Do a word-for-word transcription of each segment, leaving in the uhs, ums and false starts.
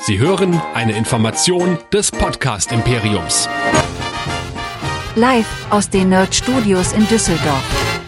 Sie hören eine Information des Podcast-Imperiums. Live aus den Nerd-Studios in Düsseldorf.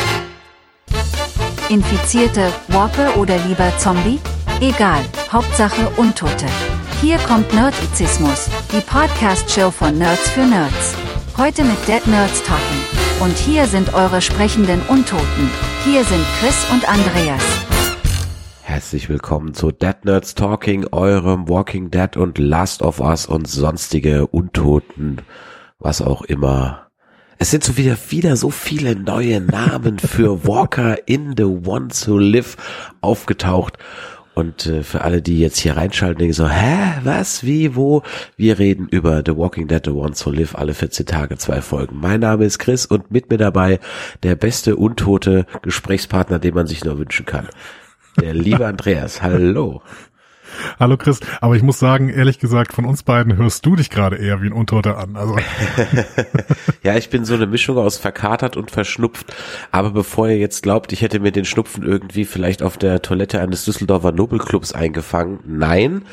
Infizierte, Walker oder lieber Zombie? Egal, Hauptsache Untote. Hier kommt Nerdizismus, die Podcast-Show von Nerds für Nerds. Heute mit Dead Nerds Talking. Und hier sind eure sprechenden Untoten. Hier sind Chris und Andreas. Herzlich willkommen zu Dead Nerds Talking, eurem Walking Dead und Last of Us und sonstige Untoten, was auch immer. Es sind so wieder, wieder so viele neue Namen für Walker in the Ones Who Live aufgetaucht. Und äh, für alle, die jetzt hier reinschalten, denken so, hä, was, wie, wo? Wir reden über The Walking Dead, The Ones Who Live, alle vierzehn Tage, zwei Folgen. Mein Name ist Chris und mit mir dabei der beste untote Gesprächspartner, den man sich nur wünschen kann. Der liebe Andreas, hallo. Hallo Chris, aber ich muss sagen, ehrlich gesagt, von uns beiden hörst du dich gerade eher wie ein Untoter an. Also ja, ich bin so eine Mischung aus verkatert und verschnupft. Aber bevor ihr jetzt glaubt, ich hätte mir den Schnupfen irgendwie vielleicht auf der Toilette eines Düsseldorfer Nobelclubs eingefangen, nein.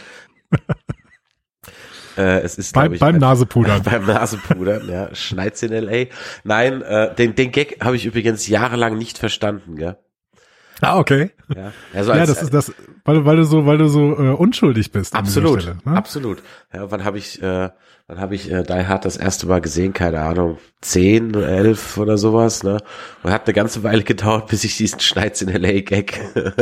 äh, es ist, Bei, ich, beim Nasepudern. Beim Nasepudern, ja, schneit's in L A. Nein, äh, den, den Gag habe ich übrigens jahrelang nicht verstanden, gell? Ah, okay. Ja, also als, ja, das ist das, weil, weil du so, weil du so äh, unschuldig bist. Absolut, Stelle, ne? absolut. Ja, wann habe ich, äh, wann habe ich äh, Die Hard das erste Mal gesehen? Keine Ahnung, zehn, elf oder sowas. Ne? Und hat eine ganze Weile gedauert, bis ich diesen Schneitz in L A Gag.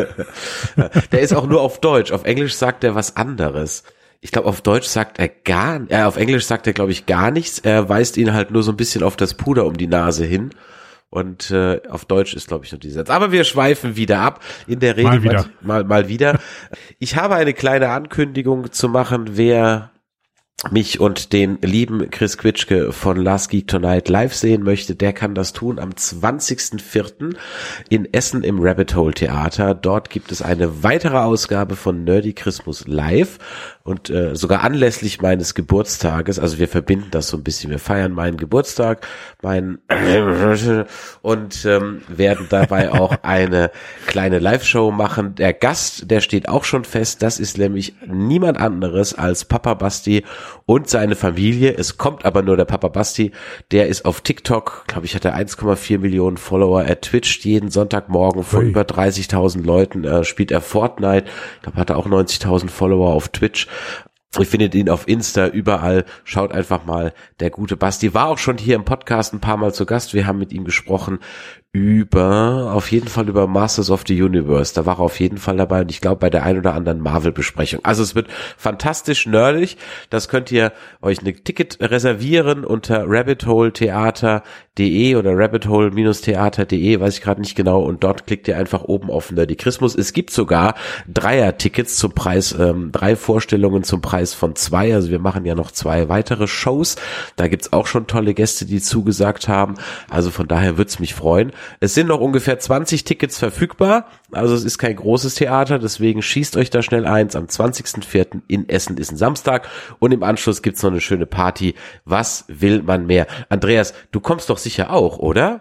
Der ist auch nur auf Deutsch. Auf Englisch sagt er was anderes. Ich glaube, auf Deutsch sagt er gar, äh, auf Englisch sagt er, glaube ich, gar nichts. Er weist ihn halt nur so ein bisschen auf das Puder um die Nase hin. Und äh, auf Deutsch ist, glaube ich, noch dieser Satz. Aber wir schweifen wieder ab. In der Regel mal wieder. Mal, mal wieder. Ich habe eine kleine Ankündigung zu machen, wer mich und den lieben Chris Quitschke von Last Geek Tonight live sehen möchte, der kann das tun am zwanzigsten vierten in Essen im Rabbit Hole Theater. Dort gibt es eine weitere Ausgabe von Nerdy Christmas live und äh, sogar anlässlich meines Geburtstages, also wir verbinden das so ein bisschen, wir feiern meinen Geburtstag, meinen und ähm, werden dabei auch eine kleine Live-Show machen. Der Gast, der steht auch schon fest, das ist nämlich niemand anderes als Papa Basti und seine Familie. Es kommt aber nur der Papa Basti, der ist auf TikTok, glaube ich, hat er eins Komma vier Millionen Follower, er twitcht jeden Sonntagmorgen vor über dreißigtausend Leuten, äh, spielt er Fortnite, ich glaube, hat er auch neunzigtausend Follower auf Twitch. Ihr findet ihn auf Insta, überall. Schaut einfach mal, der gute Basti war auch schon hier im Podcast ein paar Mal zu Gast. Wir haben mit ihm gesprochen über, auf jeden Fall über Masters of the Universe. Da war er auf jeden Fall dabei und ich glaube bei der ein oder anderen Marvel-Besprechung. Also es wird fantastisch nerdig. Das könnt ihr euch ein Ticket reservieren unter rabbit hole theater punkt de oder rabbit hole theater punkt de, weiß ich gerade nicht genau. Und dort klickt ihr einfach oben auf Nerdy Christmas. Es gibt sogar Dreier-Tickets zum Preis, ähm, drei Vorstellungen zum Preis von zwei. Also wir machen ja noch zwei weitere Shows. Da gibt's auch schon tolle Gäste, die zugesagt haben. Also von daher wird's mich freuen. Es sind noch ungefähr zwanzig Tickets verfügbar, also es ist kein großes Theater, deswegen schießt euch da schnell eins. Am zwanzigsten vierten in Essen ist ein Samstag und im Anschluss gibt's noch eine schöne Party. Was will man mehr? Andreas, du kommst doch sicher auch, oder?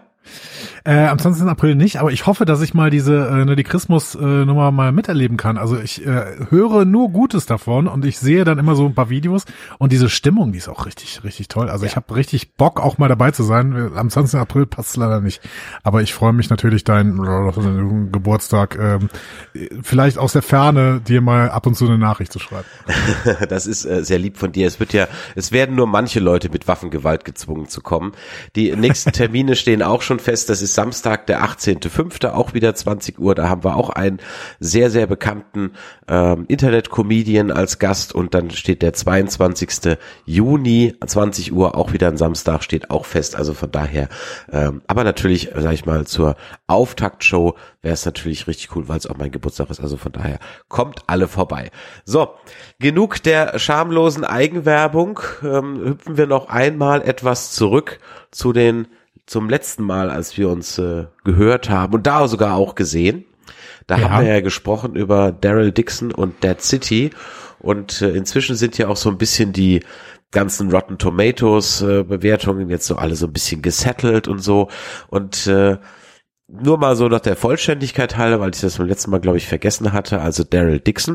Äh, am zwanzigsten April nicht, aber ich hoffe, dass ich mal diese äh, die Christmas-Nummer äh, mal miterleben kann. Also ich äh, höre nur Gutes davon und ich sehe dann immer so ein paar Videos und diese Stimmung, die ist auch richtig, richtig toll. Also ja. Ich habe richtig Bock, auch mal dabei zu sein. Am zwanzigsten April passt es leider nicht. Aber ich freue mich natürlich, deinen äh, Geburtstag äh, vielleicht aus der Ferne dir mal ab und zu eine Nachricht zu schreiben. Das ist äh, sehr lieb von dir. Es wird ja, es werden nur manche Leute mit Waffengewalt gezwungen zu kommen. Die nächsten Termine stehen auch schon fest. Das ist Samstag, der achtzehnten fünften auch wieder zwanzig Uhr. Da haben wir auch einen sehr, sehr bekannten ähm, Internet-Comedian als Gast. Und dann steht der zweiundzwanzigsten Juni, zwanzig Uhr, auch wieder ein Samstag, steht auch fest. Also von daher, ähm, aber natürlich, sag ich mal, zur Auftaktshow wäre es natürlich richtig cool, weil es auch mein Geburtstag ist. Also von daher, kommt alle vorbei. So, genug der schamlosen Eigenwerbung. Ähm, hüpfen wir noch einmal etwas zurück zu den zum letzten Mal, als wir uns äh, gehört haben und da sogar auch gesehen. Da ja. haben wir ja gesprochen über Daryl Dixon und Dead City und äh, inzwischen sind ja auch so ein bisschen die ganzen Rotten Tomatoes äh, Bewertungen jetzt so alle so ein bisschen gesettelt und so und äh, nur mal so nach der Vollständigkeit halber, weil ich das beim letzten Mal, glaube ich, vergessen hatte, also Daryl Dixon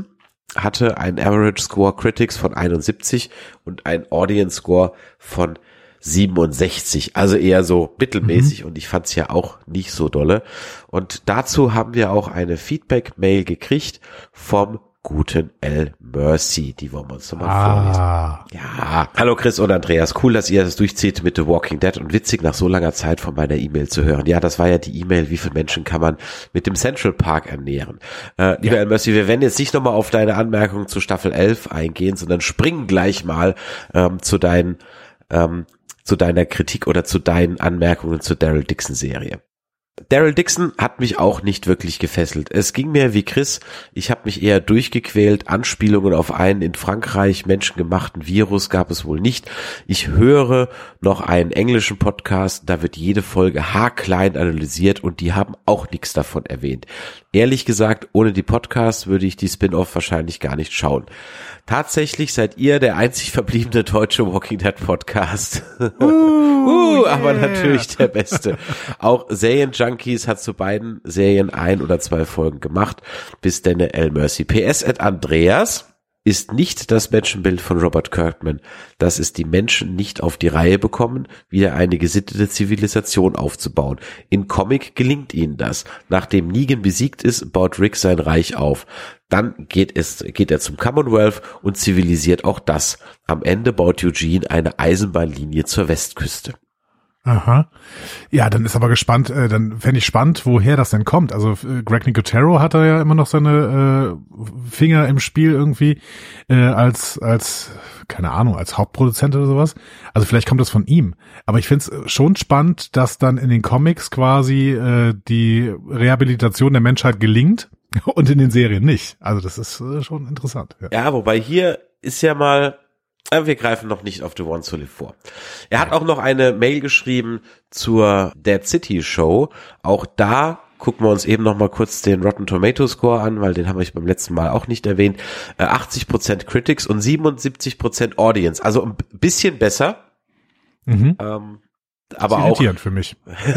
hatte einen Average Score Critics von einundsiebzig und einen Audience Score von siebenundsechzig, also eher so mittelmäßig mhm. und ich fand's ja auch nicht so dolle. Und dazu haben wir auch eine Feedback-Mail gekriegt vom guten L. Mercy, die wollen wir uns nochmal ah. vorlesen. Ja, hallo Chris und Andreas, cool, dass ihr das durchzieht mit The Walking Dead und witzig, nach so langer Zeit von meiner E-Mail zu hören. Ja, das war ja die E-Mail, wie viele Menschen kann man mit dem Central Park ernähren. Äh, lieber ja. L. Mercy, wir werden jetzt nicht nochmal auf deine Anmerkungen zu Staffel elf eingehen, sondern springen gleich mal ähm, zu deinen, ähm, zu deiner Kritik oder zu deinen Anmerkungen zur Daryl Dixon Serie. Daryl Dixon hat mich auch nicht wirklich gefesselt. Es ging mir wie Chris, ich habe mich eher durchgequält, Anspielungen auf einen in Frankreich menschengemachten Virus gab es wohl nicht. Ich höre noch einen englischen Podcast, da wird jede Folge haarklein analysiert und die haben auch nichts davon erwähnt. Ehrlich gesagt, ohne die Podcasts würde ich die Spin-off wahrscheinlich gar nicht schauen. Tatsächlich seid ihr der einzig verbliebene deutsche Walking Dead Podcast. Uh, uh, yeah. Aber natürlich der beste. Auch Serienjunkies hat zu beiden Serien ein oder zwei Folgen gemacht. Bis denn L. Mercy. P S at Andreas ist nicht das Menschenbild von Robert Kirkman, dass es die Menschen nicht auf die Reihe bekommen, wieder eine gesittete Zivilisation aufzubauen. In Comic gelingt ihnen das. Nachdem Negan besiegt ist, baut Rick sein Reich auf. Dann geht es, geht er zum Commonwealth und zivilisiert auch das. Am Ende baut Eugene eine Eisenbahnlinie zur Westküste. Aha. Ja, dann ist aber gespannt, äh, dann fände ich spannend, woher das denn kommt. Also äh, Greg Nicotero hat da ja immer noch seine äh, Finger im Spiel irgendwie äh, als, als, keine Ahnung, als Hauptproduzent oder sowas. Also vielleicht kommt das von ihm. Aber ich finde es schon spannend, dass dann in den Comics quasi äh, die Rehabilitation der Menschheit gelingt und in den Serien nicht. Also das ist äh, schon interessant. Ja. ja, wobei hier ist ja mal wir greifen noch nicht auf The One to Live vor. Er hat auch noch eine Mail geschrieben zur Dead City Show. Auch da gucken wir uns eben noch mal kurz den Rotten Tomato Score an, weil den haben wir beim letzten Mal auch nicht erwähnt. achtzig Prozent Critics und siebenundsiebzig Prozent Audience. Also ein bisschen besser. Mhm. Ähm, aber auch irritierend für mich.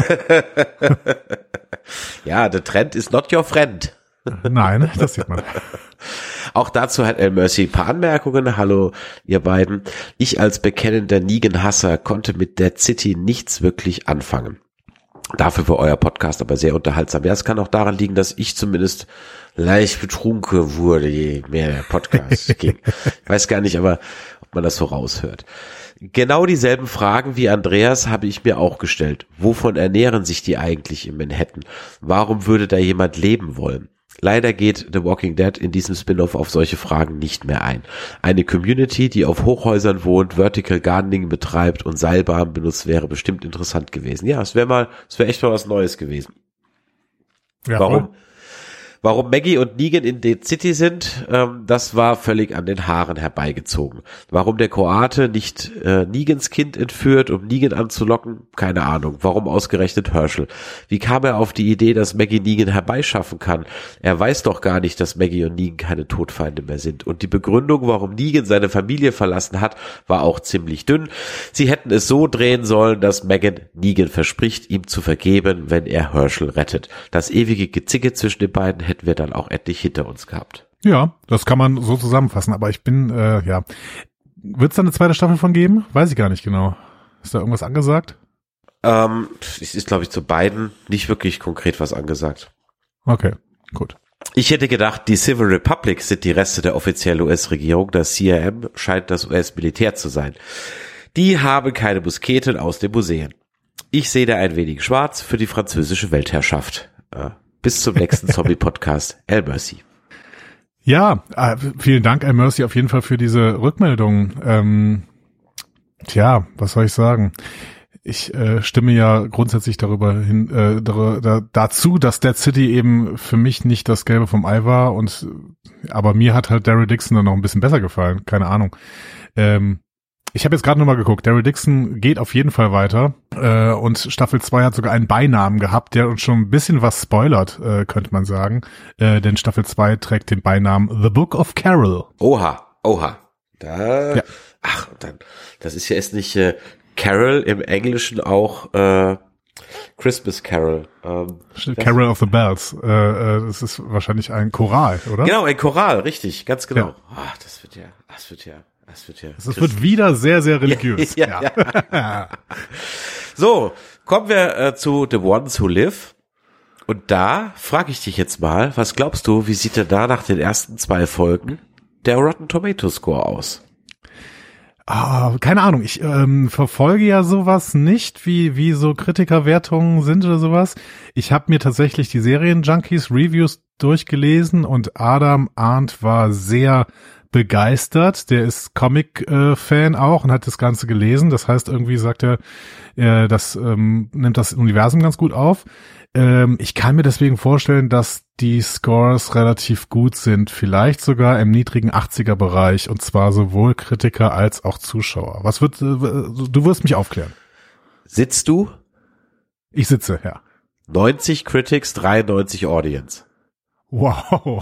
Ja, der Trend ist not your friend. Nein, das sieht man. Auch dazu hat L. Mercy ein paar Anmerkungen. Hallo, ihr beiden. Ich als bekennender Negan-Hasser konnte mit Dead City nichts wirklich anfangen. Dafür war euer Podcast aber sehr unterhaltsam. Ja, es kann auch daran liegen, dass ich zumindest leicht betrunken wurde, je mehr der Podcast ging. Ich weiß gar nicht, aber ob man das so raushört. Genau dieselben Fragen wie Andreas habe ich mir auch gestellt. Wovon ernähren sich die eigentlich in Manhattan? Warum würde da jemand leben wollen? Leider geht The Walking Dead in diesem Spin-off auf solche Fragen nicht mehr ein. Eine Community, die auf Hochhäusern wohnt, Vertical Gardening betreibt und Seilbahnen benutzt, wäre bestimmt interessant gewesen. Ja, es wäre mal, es wäre echt mal was Neues gewesen. Ja, Warum? voll. Warum Maggie und Negan in Dead City sind, ähm, das war völlig an den Haaren herbeigezogen. Warum der Kroate nicht äh, Negans Kind entführt, um Negan anzulocken, keine Ahnung. Warum ausgerechnet Herschel? Wie kam er auf die Idee, dass Maggie Negan herbeischaffen kann? Er weiß doch gar nicht, dass Maggie und Negan keine Todfeinde mehr sind. Und die Begründung, warum Negan seine Familie verlassen hat, war auch ziemlich dünn. Sie hätten es so drehen sollen, dass Megan Negan verspricht, ihm zu vergeben, wenn er Herschel rettet. Das ewige Gezicke zwischen den beiden hätten wir dann auch endlich hinter uns gehabt. Ja, das kann man so zusammenfassen, aber ich bin, äh, ja, wird es da eine zweite Staffel von geben? Weiß ich gar nicht genau. Ist da irgendwas angesagt? Ähm, es ist, glaube ich, zu beiden nicht wirklich konkret was angesagt. Okay, gut. Ich hätte gedacht, die Civil Republic sind die Reste der offiziellen U S-Regierung, das C I M scheint das U S-Militär zu sein. Die haben keine Musketen aus den Museen. Ich sehe da ein wenig schwarz für die französische Weltherrschaft. Ja. Bis zum nächsten Zombie-Podcast. L. Mercy. Ja, äh, vielen Dank, L. Mercy, auf jeden Fall für diese Rückmeldung. Ähm, tja, was soll ich sagen? Ich äh, stimme ja grundsätzlich darüber hin, äh, dar, da, dazu, dass Dead City eben für mich nicht das Gelbe vom Ei war. Und aber mir hat halt Daryl Dixon dann noch ein bisschen besser gefallen. Keine Ahnung. Ähm, Ich habe jetzt gerade nochmal geguckt, Daryl Dixon geht auf jeden Fall weiter äh, und Staffel zwei hat sogar einen Beinamen gehabt, der uns schon ein bisschen was spoilert, äh, könnte man sagen. Äh, denn Staffel zwei trägt den Beinamen The Book of Carol. Oha, oha. Da, ja. Ach, dann, das ist ja jetzt nicht äh, Carol im Englischen auch äh, Christmas Carol. Ähm, Carol of the Bells. Äh, äh, das ist wahrscheinlich ein Choral, oder? Genau, ein Choral, richtig, ganz genau. Ja. Ach, das wird ja, das wird ja, das wird ja. Das wird wieder sehr, sehr religiös. ja, ja. ja. So, kommen wir äh, zu The Ones Who Live. Und da frage ich dich jetzt mal, was glaubst du, wie sieht denn da nach den ersten zwei Folgen der Rotten Tomato Score aus? Ah, keine Ahnung, ich ähm, verfolge ja sowas nicht, wie wie so Kritikerwertungen sind oder sowas. Ich habe mir tatsächlich die Serien-Junkies-Reviews durchgelesen und Adam Arndt war sehr begeistert. Der ist Comic-Fan äh, auch und hat das Ganze gelesen. Das heißt, irgendwie sagt er, äh, das ähm, nimmt das Universum ganz gut auf. Ähm, ich kann mir deswegen vorstellen, dass die Scores relativ gut sind, vielleicht sogar im niedrigen achtziger-Bereich und zwar sowohl Kritiker als auch Zuschauer. Was wird, äh, du wirst mich aufklären. Sitzt du? Ich sitze, ja. neunzig Critics, dreiundneunzig Audience. Wow.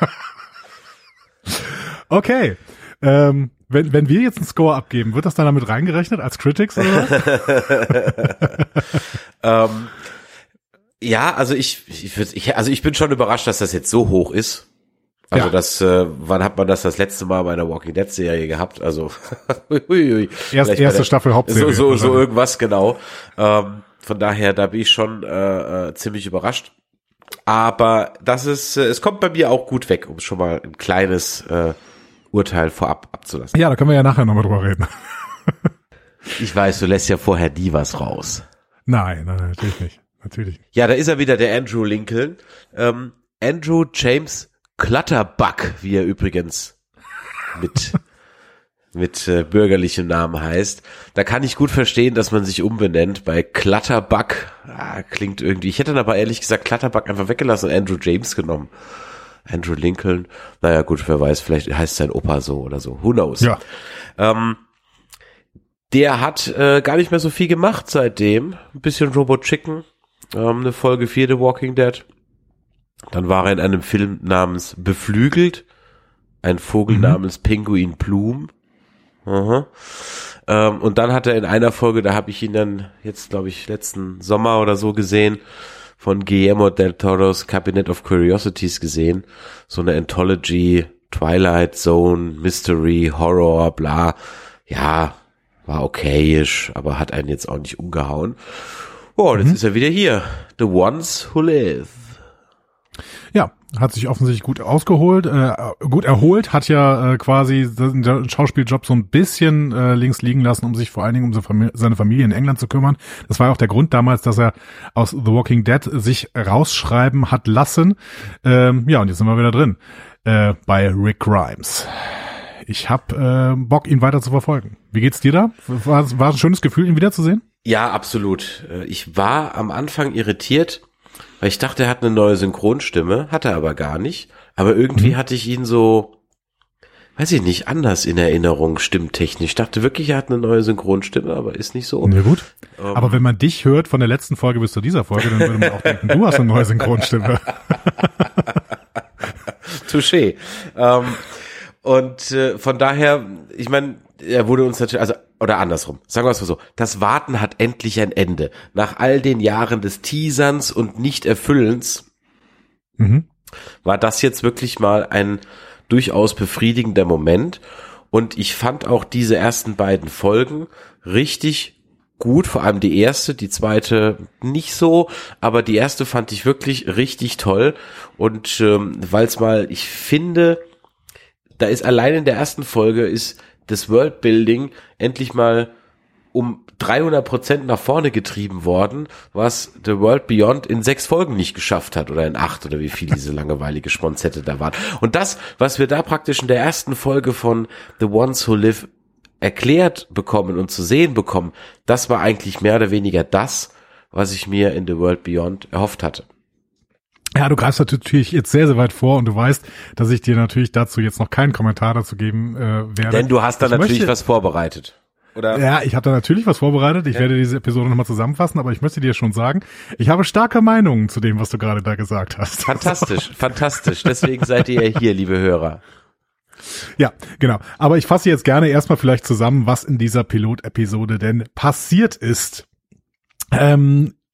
Okay. Ähm, wenn, wenn wir jetzt einen Score abgeben, wird das dann damit reingerechnet als Critics oder was? ähm, ja, also ich, ich, würd, ich, also ich bin schon überrascht, dass das jetzt so hoch ist. Also ja. das, äh, wann hat man das das letzte Mal bei einer Walking Dead Serie gehabt? Also hui, hui, Erst, erste der, Staffel Hauptserie. So, so, so irgendwas genau. Ähm, von daher, da bin ich schon äh, äh, ziemlich überrascht. Aber das ist, äh, es kommt bei mir auch gut weg, um schon mal ein kleines äh, Urteil vorab abzulassen. Ja, da können wir ja nachher nochmal drüber reden. Ich weiß, du lässt ja vorher nie was raus. Nein, nein, natürlich nicht. Natürlich. Ja, da ist er wieder, der Andrew Lincoln. Ähm, Andrew James Clutterbuck, wie er übrigens mit mit äh, bürgerlichem Namen heißt. Da kann ich gut verstehen, dass man sich umbenennt. Bei Clutterbuck ah, klingt irgendwie. Ich hätte dann aber ehrlich gesagt Clutterbuck einfach weggelassen und Andrew James genommen. Andrew Lincoln. Naja, gut, wer weiß, vielleicht heißt sein Opa so oder so. Who knows? Ja. Ähm, der hat äh, gar nicht mehr so viel gemacht seitdem. Ein bisschen Robot Chicken. Ähm, eine Folge vier The Walking Dead. Dann war er in einem Film namens Beflügelt. Ein Vogel mhm. namens Pinguin Plum. Aha. Ähm, und dann hat er in einer Folge, da habe ich ihn dann jetzt, glaube ich, letzten Sommer oder so gesehen, von Guillermo del Toro's Cabinet of Curiosities gesehen. So eine Anthology, Twilight Zone, Mystery, Horror, bla. Ja, war okayisch, aber hat einen jetzt auch nicht umgehauen. Oh, und jetzt mhm. ist er wieder hier. The Ones Who Live. Ja, hat sich offensichtlich gut ausgeholt, äh, gut erholt, hat ja äh, quasi den Schauspieljob so ein bisschen äh, links liegen lassen, um sich vor allen Dingen um so Famili- seine Familie in England zu kümmern. Das war ja auch der Grund damals, dass er aus The Walking Dead sich rausschreiben hat lassen. Ähm, ja, und jetzt sind wir wieder drin äh, bei Rick Grimes. Ich hab äh, Bock, ihn weiter zu verfolgen. Wie geht's dir da? War, war ein schönes Gefühl, ihn wiederzusehen? Ja, absolut. Ich war am Anfang irritiert, weil ich dachte, er hat eine neue Synchronstimme, hat er aber gar nicht. Aber irgendwie mhm. hatte ich ihn so, weiß ich nicht, anders in Erinnerung, stimmtechnisch. Ich dachte wirklich, er hat eine neue Synchronstimme, aber ist nicht so. Ja gut, ähm. aber wenn man dich hört von der letzten Folge bis zu dieser Folge, dann würde man auch denken, du hast eine neue Synchronstimme. Touché. Ähm, und äh, von daher, ich meine, er wurde uns natürlich, also oder andersrum, sagen wir es mal so, das Warten hat endlich ein Ende. Nach all den Jahren des Teaserns und Nicht-Erfüllens mhm. war das jetzt wirklich mal ein durchaus befriedigender Moment. Und ich fand auch diese ersten beiden Folgen richtig gut, vor allem die erste, die zweite nicht so, aber die erste fand ich wirklich richtig toll. Und ähm, weil es mal, ich finde, da ist allein in der ersten Folge ist das Worldbuilding endlich mal um dreihundert Prozent nach vorne getrieben worden, was The World Beyond in sechs Folgen nicht geschafft hat oder in acht oder wie viel diese langweilige Sponzette da waren. Und das, was wir da praktisch in der ersten Folge von The Ones Who Live erklärt bekommen und zu sehen bekommen, das war eigentlich mehr oder weniger das, was ich mir in The World Beyond erhofft hatte. Ja, du greifst natürlich jetzt sehr, sehr weit vor und du weißt, dass ich dir natürlich dazu jetzt noch keinen Kommentar dazu geben äh, werde. Denn du hast da ich natürlich möchte, was vorbereitet, oder? Ja, ich habe da natürlich was vorbereitet. Ich ja. werde diese Episode nochmal zusammenfassen, aber ich möchte dir schon sagen, ich habe starke Meinungen zu dem, was du gerade da gesagt hast. Fantastisch, fantastisch. Deswegen seid ihr ja hier, liebe Hörer. Ja, genau. Aber ich fasse jetzt gerne erstmal vielleicht zusammen, was in dieser Pilot-Episode denn passiert ist. Ähm,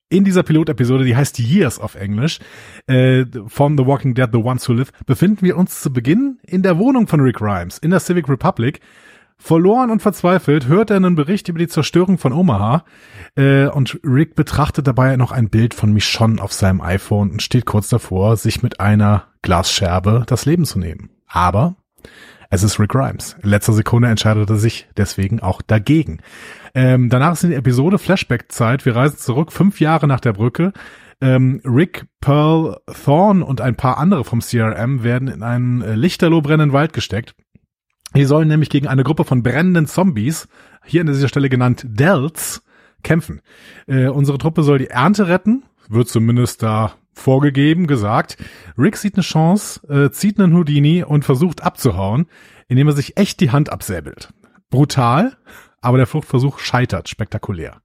In dieser Pilotepisode, die heißt Years auf Englisch, äh, von The Walking Dead, The Ones Who Live, befinden wir uns zu Beginn in der Wohnung von Rick Grimes, in der Civic Republic. Verloren und verzweifelt hört er einen Bericht über die Zerstörung von Omaha äh, und Rick betrachtet dabei noch ein Bild von Michonne auf seinem iPhone und steht kurz davor, sich mit einer Glasscherbe das Leben zu nehmen. Aber es ist Rick Grimes. In letzter Sekunde entscheidet er sich deswegen auch dagegen. Ähm, danach ist in der Episode Flashback-Zeit. Wir reisen zurück, fünf Jahre nach der Brücke. Ähm, Rick, Pearl, Thorne und ein paar andere vom C R M werden in einen äh, lichterloh brennenden Wald gesteckt. Die sollen nämlich gegen eine Gruppe von brennenden Zombies, hier an dieser Stelle genannt Delts, kämpfen. Äh, unsere Truppe soll die Ernte retten, wird zumindest da vorgegeben, gesagt. Rick sieht eine Chance, äh, zieht einen Houdini und versucht abzuhauen, indem er sich echt die Hand absäbelt. Brutal, aber der Fluchtversuch scheitert spektakulär.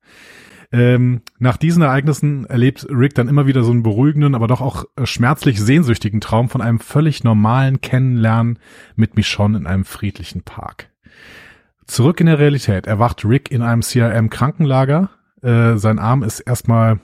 Ähm, nach diesen Ereignissen erlebt Rick dann immer wieder so einen beruhigenden, aber doch auch äh, schmerzlich sehnsüchtigen Traum von einem völlig normalen Kennenlernen mit Michonne in einem friedlichen Park. Zurück in der Realität erwacht Rick in einem C R M-Krankenlager. Äh, sein Arm ist erstmal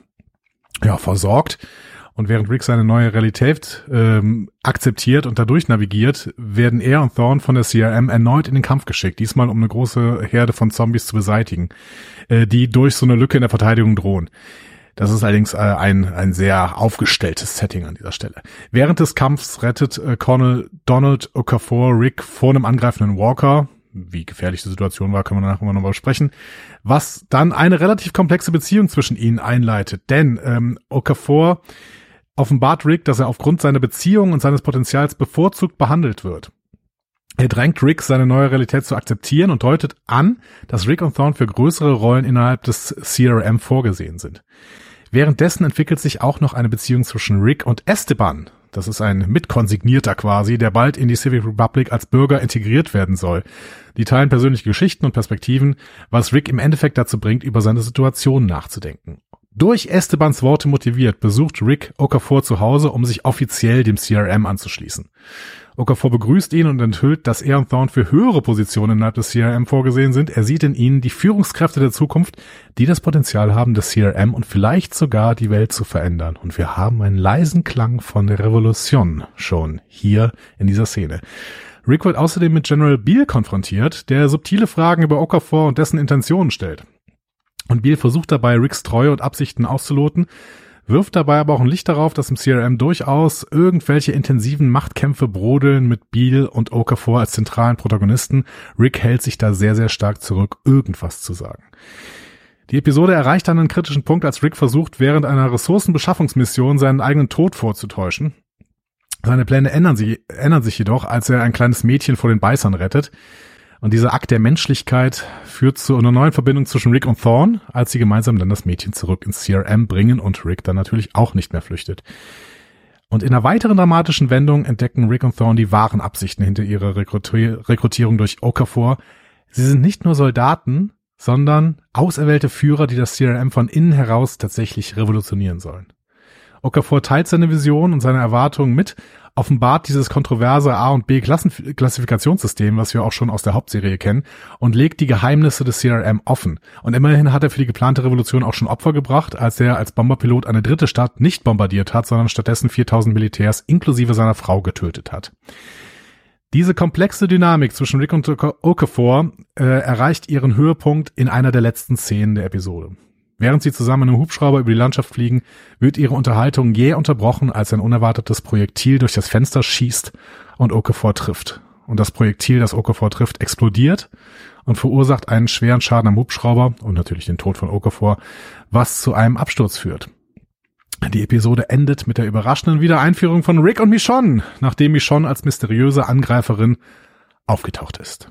ja versorgt. Und während Rick seine neue Realität ähm, akzeptiert und dadurch navigiert, werden er und Thorne von der C R M erneut in den Kampf geschickt. Diesmal um eine große Herde von Zombies zu beseitigen, äh, die durch so eine Lücke in der Verteidigung drohen. Das ist allerdings äh, ein ein sehr aufgestelltes Setting an dieser Stelle. Während des Kampfs rettet äh, Colonel Donald Okafor Rick vor einem angreifenden Walker. Wie gefährlich die Situation war, können wir danach immer noch mal besprechen. Was dann eine relativ komplexe Beziehung zwischen ihnen einleitet. Denn ähm, Okafor offenbart Rick, dass er aufgrund seiner Beziehung und seines Potenzials bevorzugt behandelt wird. Er drängt Rick, seine neue Realität zu akzeptieren und deutet an, dass Rick und Thorne für größere Rollen innerhalb des C R M vorgesehen sind. Währenddessen entwickelt sich auch noch eine Beziehung zwischen Rick und Esteban. Das ist ein Mitkonsignierter quasi, der bald in die Civic Republic als Bürger integriert werden soll. Die teilen persönliche Geschichten und Perspektiven, was Rick im Endeffekt dazu bringt, über seine Situation nachzudenken. Durch Estebans Worte motiviert, besucht Rick Okafor zu Hause, um sich offiziell dem C R M anzuschließen. Okafor begrüßt ihn und enthüllt, dass er und Thorne für höhere Positionen innerhalb des C R M vorgesehen sind. Er sieht in ihnen die Führungskräfte der Zukunft, die das Potenzial haben, das C R M und vielleicht sogar die Welt zu verändern. Und wir haben einen leisen Klang von der Revolution schon hier in dieser Szene. Rick wird außerdem mit General Beale konfrontiert, der subtile Fragen über Okafor und dessen Intentionen stellt. Und Beale versucht dabei, Ricks Treue und Absichten auszuloten, wirft dabei aber auch ein Licht darauf, dass im C R M durchaus irgendwelche intensiven Machtkämpfe brodeln mit Beale und Okafor als zentralen Protagonisten. Rick hält sich da sehr, sehr stark zurück, irgendwas zu sagen. Die Episode erreicht dann einen kritischen Punkt, als Rick versucht, während einer Ressourcenbeschaffungsmission seinen eigenen Tod vorzutäuschen. Seine Pläne ändern sich, ändern sich jedoch, als er ein kleines Mädchen vor den Beißern rettet. Und dieser Akt der Menschlichkeit führt zu einer neuen Verbindung zwischen Rick und Thorne, als sie gemeinsam dann das Mädchen zurück ins C R M bringen und Rick dann natürlich auch nicht mehr flüchtet. Und in einer weiteren dramatischen Wendung entdecken Rick und Thorne die wahren Absichten hinter ihrer Rekrutier- Rekrutierung durch Okafor. Sie sind nicht nur Soldaten, sondern auserwählte Führer, die das C R M von innen heraus tatsächlich revolutionieren sollen. Okafor teilt seine Vision und seine Erwartungen mit, offenbart dieses kontroverse A- und B-Klassifikationssystem, was wir auch schon aus der Hauptserie kennen, und legt die Geheimnisse des C R M offen. Und immerhin hat er für die geplante Revolution auch schon Opfer gebracht, als er als Bomberpilot eine dritte Stadt nicht bombardiert hat, sondern stattdessen viertausend Militärs inklusive seiner Frau getötet hat. Diese komplexe Dynamik zwischen Rick und Okafor äh, erreicht ihren Höhepunkt in einer der letzten Szenen der Episode. Während sie zusammen in einem Hubschrauber über die Landschaft fliegen, wird ihre Unterhaltung jäh unterbrochen, als ein unerwartetes Projektil durch das Fenster schießt und Okafor trifft. Und das Projektil, das Okafor trifft, explodiert und verursacht einen schweren Schaden am Hubschrauber und natürlich den Tod von Okafor, was zu einem Absturz führt. Die Episode endet mit der überraschenden Wiedereinführung von Rick und Michonne, nachdem Michonne als mysteriöse Angreiferin aufgetaucht ist.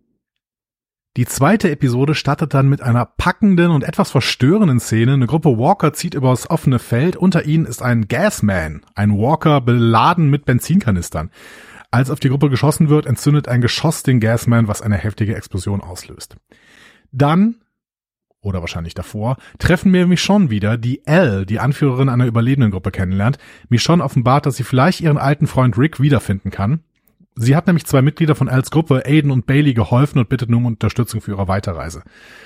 Die zweite Episode startet dann mit einer packenden und etwas verstörenden Szene. Eine Gruppe Walker zieht übers offene Feld. Unter ihnen ist ein Gasman, ein Walker beladen mit Benzinkanistern. Als auf die Gruppe geschossen wird, entzündet ein Geschoss den Gasman, was eine heftige Explosion auslöst. Dann, oder wahrscheinlich davor, treffen wir Michonne wieder, die Elle, die Anführerin einer überlebenden Gruppe, kennenlernt. Michonne offenbart, dass sie vielleicht ihren alten Freund Rick wiederfinden kann. Sie hat nämlich zwei Mitglieder von Als Gruppe, Aiden und Bailey, geholfen und bittet nun um Unterstützung für ihre Weiterreise.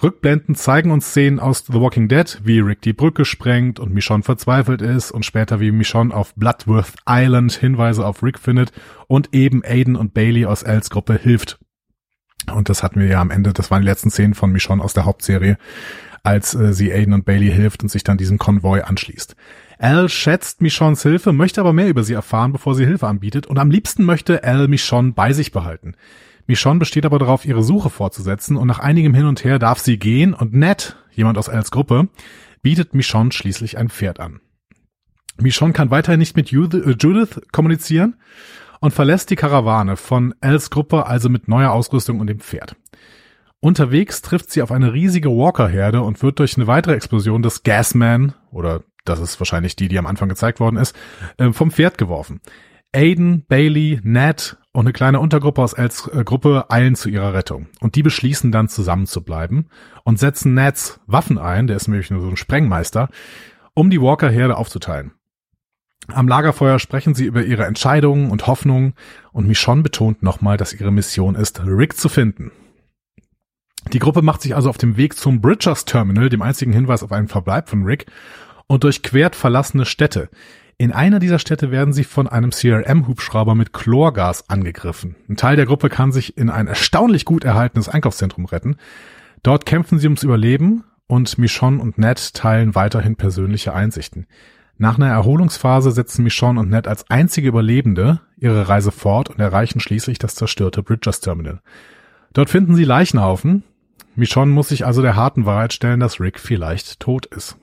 Rückblenden zeigen uns Szenen aus The Walking Dead, wie Rick die Brücke sprengt und Michonne verzweifelt ist und später wie Michonne auf Bloodworth Island Hinweise auf Rick findet und eben Aiden und Bailey aus Els Gruppe hilft. Und das hatten wir ja am Ende, das waren die letzten Szenen von Michonne aus der Hauptserie, als äh, sie Aiden und Bailey hilft und sich dann diesem Konvoi anschließt. Al schätzt Michonnes Hilfe, möchte aber mehr über sie erfahren, bevor sie Hilfe anbietet und am liebsten möchte Al Michonne bei sich behalten. Michonne besteht aber darauf, ihre Suche fortzusetzen und nach einigem Hin und Her darf sie gehen und Ned, jemand aus Als Gruppe, bietet Michonne schließlich ein Pferd an. Michonne kann weiterhin nicht mit Judith kommunizieren und verlässt die Karawane von Als Gruppe also mit neuer Ausrüstung und dem Pferd. Unterwegs trifft sie auf eine riesige Walker-Herde und wird durch eine weitere Explosion des Gasman, oder das ist wahrscheinlich die, die am Anfang gezeigt worden ist, vom Pferd geworfen. Aiden, Bailey, Ned und eine kleine Untergruppe aus Els äh, Gruppe eilen zu ihrer Rettung. Und die beschließen dann zusammen zu bleiben und setzen Neds Waffen ein, der ist nämlich nur so ein Sprengmeister, um die Walker-Herde aufzuteilen. Am Lagerfeuer sprechen sie über ihre Entscheidungen und Hoffnungen und Michonne betont nochmal, dass ihre Mission ist, Rick zu finden. Die Gruppe macht sich also auf dem Weg zum Bridgers Terminal, dem einzigen Hinweis auf einen Verbleib von Rick, und durchquert verlassene Städte. In einer dieser Städte werden sie von einem C R M-Hubschrauber mit Chlorgas angegriffen. Ein Teil der Gruppe kann sich in ein erstaunlich gut erhaltenes Einkaufszentrum retten. Dort kämpfen sie ums Überleben und Michonne und Ned teilen weiterhin persönliche Einsichten. Nach einer Erholungsphase setzen Michonne und Ned als einzige Überlebende ihre Reise fort und erreichen schließlich das zerstörte Bridgers Terminal. Dort finden sie Leichenhaufen. Michonne muss sich also der harten Wahrheit stellen, dass Rick vielleicht tot ist.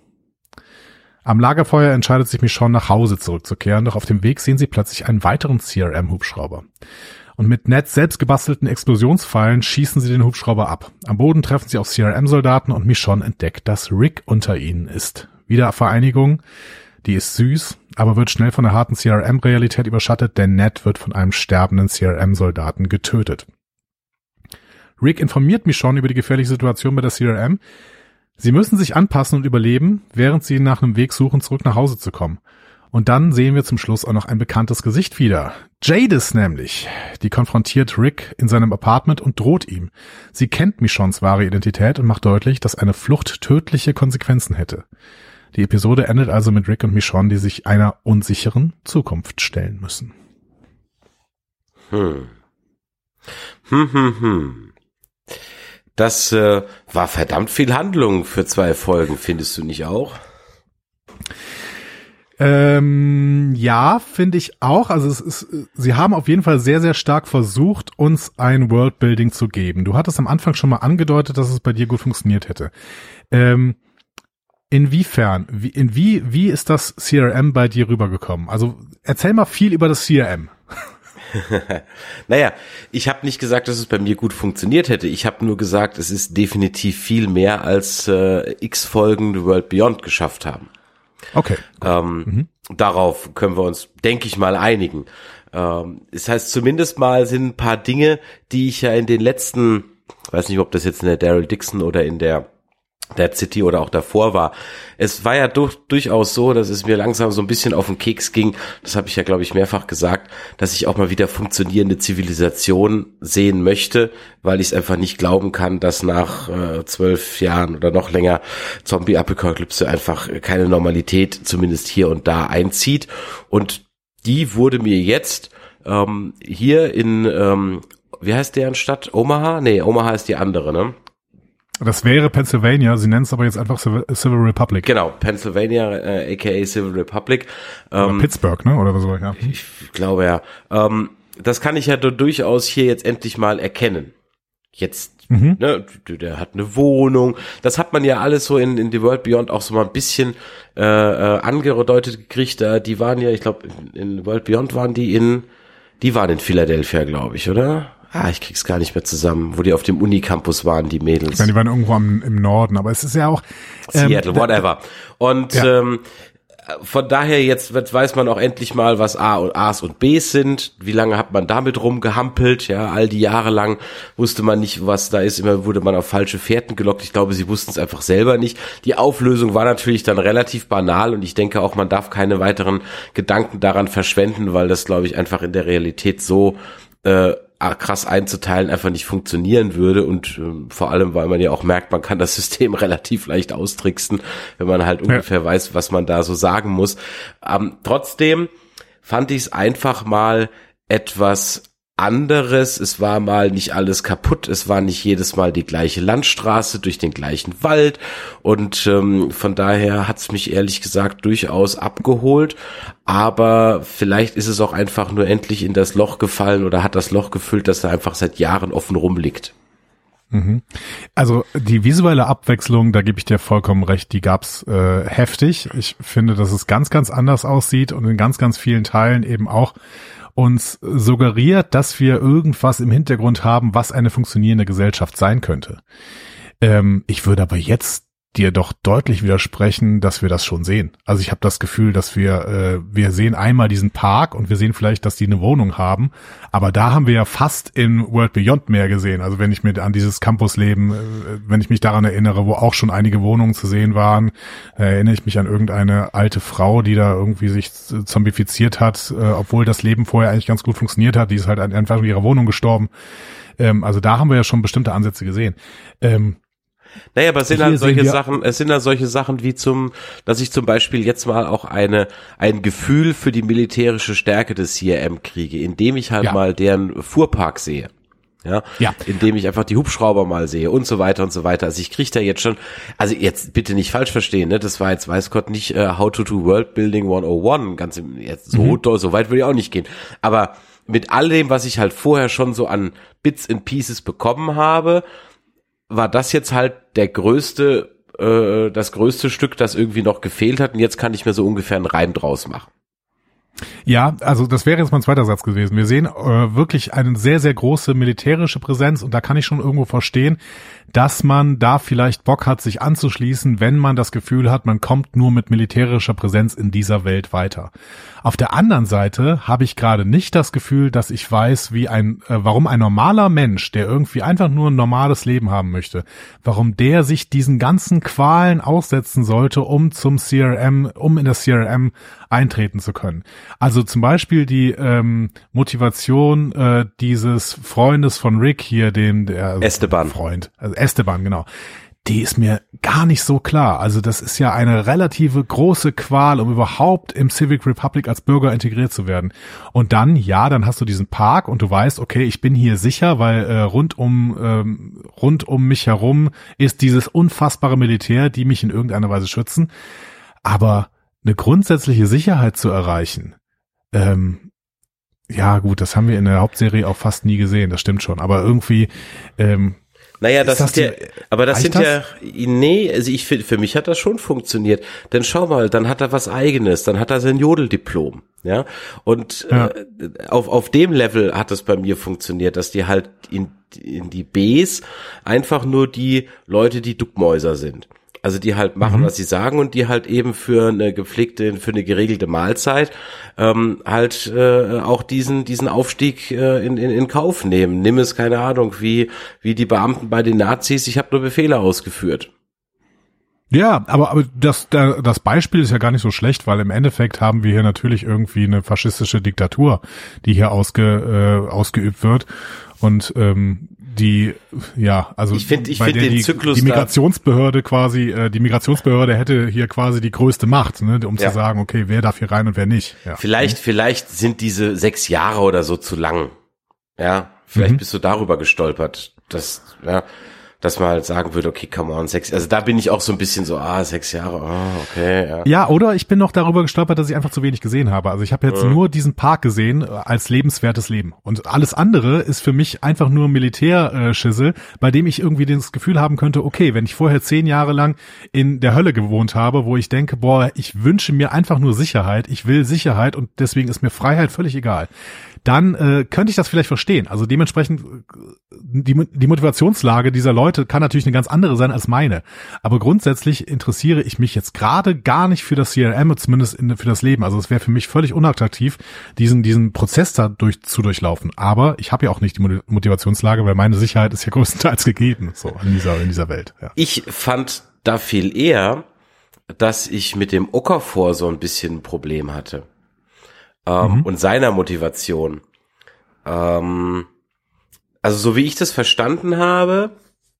Am Lagerfeuer entscheidet sich Michonne, nach Hause zurückzukehren, doch auf dem Weg sehen sie plötzlich einen weiteren C R M-Hubschrauber. Und mit Neds selbst gebastelten Explosionspfeilen schießen sie den Hubschrauber ab. Am Boden treffen sie auf C R M-Soldaten und Michonne entdeckt, dass Rick unter ihnen ist. Wieder Vereinigung, die ist süß, aber wird schnell von der harten C R M-Realität überschattet, denn Ned wird von einem sterbenden C R M-Soldaten getötet. Rick informiert Michonne über die gefährliche Situation bei der C R M. Sie müssen sich anpassen und überleben, während sie nach einem Weg suchen, zurück nach Hause zu kommen. Und dann sehen wir zum Schluss auch noch ein bekanntes Gesicht wieder. Jadis nämlich. Die konfrontiert Rick in seinem Apartment und droht ihm. Sie kennt Michonnes wahre Identität und macht deutlich, dass eine Flucht tödliche Konsequenzen hätte. Die Episode endet also mit Rick und Michonne, die sich einer unsicheren Zukunft stellen müssen. Hm. Hm, hm, hm. Das äh, war verdammt viel Handlung für zwei Folgen, findest du nicht auch? Ähm, ja, finde ich auch. Also es ist, sie haben auf jeden Fall sehr, sehr stark versucht, uns ein Worldbuilding zu geben. Du hattest am Anfang schon mal angedeutet, dass es bei dir gut funktioniert hätte. Ähm, inwiefern, wie, in wie, wie ist das C R M bei dir rübergekommen? Also erzähl mal viel über das C R M. Naja, ich habe nicht gesagt, dass es bei mir gut funktioniert hätte. Ich habe nur gesagt, es ist definitiv viel mehr, als äh, x Folgen The World Beyond geschafft haben. Okay. Ähm, mhm. Darauf können wir uns, denke ich mal, einigen. Ähm, das heißt, zumindest mal sind ein paar Dinge, die ich ja in den letzten, weiß nicht, ob das jetzt in der Daryl Dixon oder in der Dead City oder auch davor war. Es war ja durch, durchaus so, dass es mir langsam so ein bisschen auf den Keks ging. Das habe ich ja, glaube ich, mehrfach gesagt, dass ich auch mal wieder funktionierende Zivilisation sehen möchte, weil ich es einfach nicht glauben kann, dass nach äh, zwölf Jahren oder noch länger Zombie-Apokalypse einfach keine Normalität zumindest hier und da einzieht. Und die wurde mir jetzt ähm, hier in, ähm, wie heißt deren Stadt? Omaha? Nee, Omaha ist die andere, ne? Das wäre Pennsylvania, sie nennen es aber jetzt einfach Civil, Civil Republic. Genau, Pennsylvania, äh, aka Civil Republic. Ähm, Pittsburgh, ne, oder so, ja. Ich glaube, ja. Ähm, das kann ich ja durchaus hier jetzt endlich mal erkennen. Jetzt, mhm. ne, der hat eine Wohnung. Das hat man ja alles so in, in The World Beyond auch so mal ein bisschen äh, äh, angedeutet gekriegt. Äh, die waren ja, ich glaube, in The World Beyond waren die in, die waren in Philadelphia, glaube ich, oder? Ah, ich krieg's gar nicht mehr zusammen, wo die auf dem Unicampus waren, die Mädels. Ich meine, die waren irgendwo am, im Norden, aber es ist ja auch ähm, Seattle, whatever. Und ja. ähm, von daher jetzt wird, weiß man auch endlich mal, was A und A's und B's sind. Wie lange hat man damit rumgehampelt? Ja, all die Jahre lang wusste man nicht, was da ist. Immer wurde man auf falsche Fährten gelockt. Ich glaube, sie wussten es einfach selber nicht. Die Auflösung war natürlich dann relativ banal und ich denke auch, man darf keine weiteren Gedanken daran verschwenden, weil das, glaube ich, einfach in der Realität so äh, krass einzuteilen einfach nicht funktionieren würde und äh, vor allem, weil man ja auch merkt, man kann das System relativ leicht austricksen, wenn man halt ungefähr ja. weiß, was man da so sagen muss. Ähm, trotzdem fand ich es einfach mal etwas anderes. Es war mal nicht alles kaputt, es war nicht jedes Mal die gleiche Landstraße durch den gleichen Wald und ähm, von daher hat's mich ehrlich gesagt durchaus abgeholt, aber vielleicht ist es auch einfach nur endlich in das Loch gefallen oder hat das Loch gefüllt, das da einfach seit Jahren offen rumliegt. Mhm. Also die visuelle Abwechslung, da gebe ich dir vollkommen recht, die gab's äh, heftig. Ich finde, dass es ganz, ganz anders aussieht und in ganz, ganz vielen Teilen eben auch uns suggeriert, dass wir irgendwas im Hintergrund haben, was eine funktionierende Gesellschaft sein könnte. Ähm, ich würde aber jetzt dir doch deutlich widersprechen, dass wir das schon sehen. Also ich habe das Gefühl, dass wir äh, wir sehen einmal diesen Park und wir sehen vielleicht, dass die eine Wohnung haben, aber da haben wir ja fast in World Beyond mehr gesehen. Also wenn ich mir an dieses Campusleben, äh, wenn ich mich daran erinnere, wo auch schon einige Wohnungen zu sehen waren, äh, erinnere ich mich an irgendeine alte Frau, die da irgendwie sich zombifiziert hat, äh, obwohl das Leben vorher eigentlich ganz gut funktioniert hat. Die ist halt einfach in ihrer Wohnung gestorben. Ähm, also da haben wir ja schon bestimmte Ansätze gesehen. Ähm, Naja, aber es sind halt solche Sachen, es sind halt solche Sachen wie zum, dass ich zum Beispiel jetzt mal auch eine, ein Gefühl für die militärische Stärke des C R M kriege, indem ich halt ja. mal deren Fuhrpark sehe. Ja, ja, indem ich einfach die Hubschrauber mal sehe und so weiter und so weiter. Also ich kriege da jetzt schon, also jetzt bitte nicht falsch verstehen, ne? Das war jetzt, weiß Gott, nicht uh, How to do World Building hundertundeins, ganz im, jetzt so, mhm. so weit würde ich auch nicht gehen. Aber mit all dem, was ich halt vorher schon so an Bits and Pieces bekommen habe, war das jetzt halt der größte, äh, das größte Stück, das irgendwie noch gefehlt hat und jetzt kann ich mir so ungefähr einen Reim draus machen. Ja, also das wäre jetzt mein zweiter Satz gewesen. Wir sehen äh, wirklich eine sehr, sehr große militärische Präsenz und da kann ich schon irgendwo verstehen, dass man da vielleicht Bock hat, sich anzuschließen, wenn man das Gefühl hat, man kommt nur mit militärischer Präsenz in dieser Welt weiter. Auf der anderen Seite habe ich gerade nicht das Gefühl, dass ich weiß, wie ein, äh, warum ein normaler Mensch, der irgendwie einfach nur ein normales Leben haben möchte, warum der sich diesen ganzen Qualen aussetzen sollte, um zum C R M, um in das C R M eintreten zu können. Also zum Beispiel die ähm, Motivation äh, dieses Freundes von Rick hier, den der Esteban Freund, also Esteban, genau. Die ist mir gar nicht so klar. Also das ist ja eine relative große Qual, um überhaupt im Civic Republic als Bürger integriert zu werden. Und dann, ja, dann hast du diesen Park und du weißt, okay, ich bin hier sicher, weil äh, rund um ähm, rund um mich herum ist dieses unfassbare Militär, die mich in irgendeiner Weise schützen. Aber eine grundsätzliche Sicherheit zu erreichen, ähm, ja gut, das haben wir in der Hauptserie auch fast nie gesehen, das stimmt schon. Aber irgendwie ähm, Naja, das, das ist ja, aber das sind das? ja, nee, also ich finde, für mich hat das schon funktioniert. Denn schau mal, dann hat er was Eigenes, dann hat er sein Jodeldiplom, ja. Und ja. Äh, auf auf dem Level hat es bei mir funktioniert, dass die halt in in die Bs einfach nur die Leute, die Duckmäuser sind. Also die halt machen, mhm. was sie sagen und die halt eben für eine gepflegte, für eine geregelte Mahlzeit ähm, halt äh, auch diesen diesen Aufstieg äh, in, in in Kauf nehmen. Nimm es, keine Ahnung, wie wie die Beamten bei den Nazis, ich habe nur Befehle ausgeführt. Ja, aber, aber das, das Beispiel ist ja gar nicht so schlecht, weil im Endeffekt haben wir hier natürlich irgendwie eine faschistische Diktatur, die hier ausge, äh, ausgeübt wird und ähm, die, ja, also ich finde, ich bei finde der den die, Zyklus die Migrationsbehörde quasi, äh, die Migrationsbehörde hätte hier quasi die größte Macht, ne, um ja. zu sagen, okay, wer darf hier rein und wer nicht. Ja. Vielleicht, mhm. vielleicht sind diese sechs Jahre oder so zu lang. Ja, vielleicht mhm. bist du darüber gestolpert, dass, ja, dass man halt sagen würde, okay, come on, sechs, also da bin ich auch so ein bisschen so, ah, sechs Jahre, oh, okay, ja. Ja, oder ich bin noch darüber gestolpert, dass ich einfach zu wenig gesehen habe. Also ich habe jetzt mhm. nur diesen Park gesehen als lebenswertes Leben. Und alles andere ist für mich einfach nur Militärschissel, bei dem ich irgendwie das Gefühl haben könnte, okay, wenn ich vorher zehn Jahre lang in der Hölle gewohnt habe, wo ich denke, boah, ich wünsche mir einfach nur Sicherheit, ich will Sicherheit und deswegen ist mir Freiheit völlig egal. Dann äh, könnte ich das vielleicht verstehen. Also dementsprechend, die, die Motivationslage dieser Leute kann natürlich eine ganz andere sein als meine. Aber grundsätzlich interessiere ich mich jetzt gerade gar nicht für das C R M, zumindest in, für das Leben. Also es wäre für mich völlig unattraktiv, diesen diesen Prozess da durch, zu durchlaufen. Aber ich habe ja auch nicht die Motivationslage, weil meine Sicherheit ist ja größtenteils gegeben, so in dieser in dieser Welt. Ja. Ich fand da viel eher, dass ich mit dem Okafor so ein bisschen ein Problem hatte. Ähm, mhm. Und seiner Motivation. Ähm, also so wie ich das verstanden habe,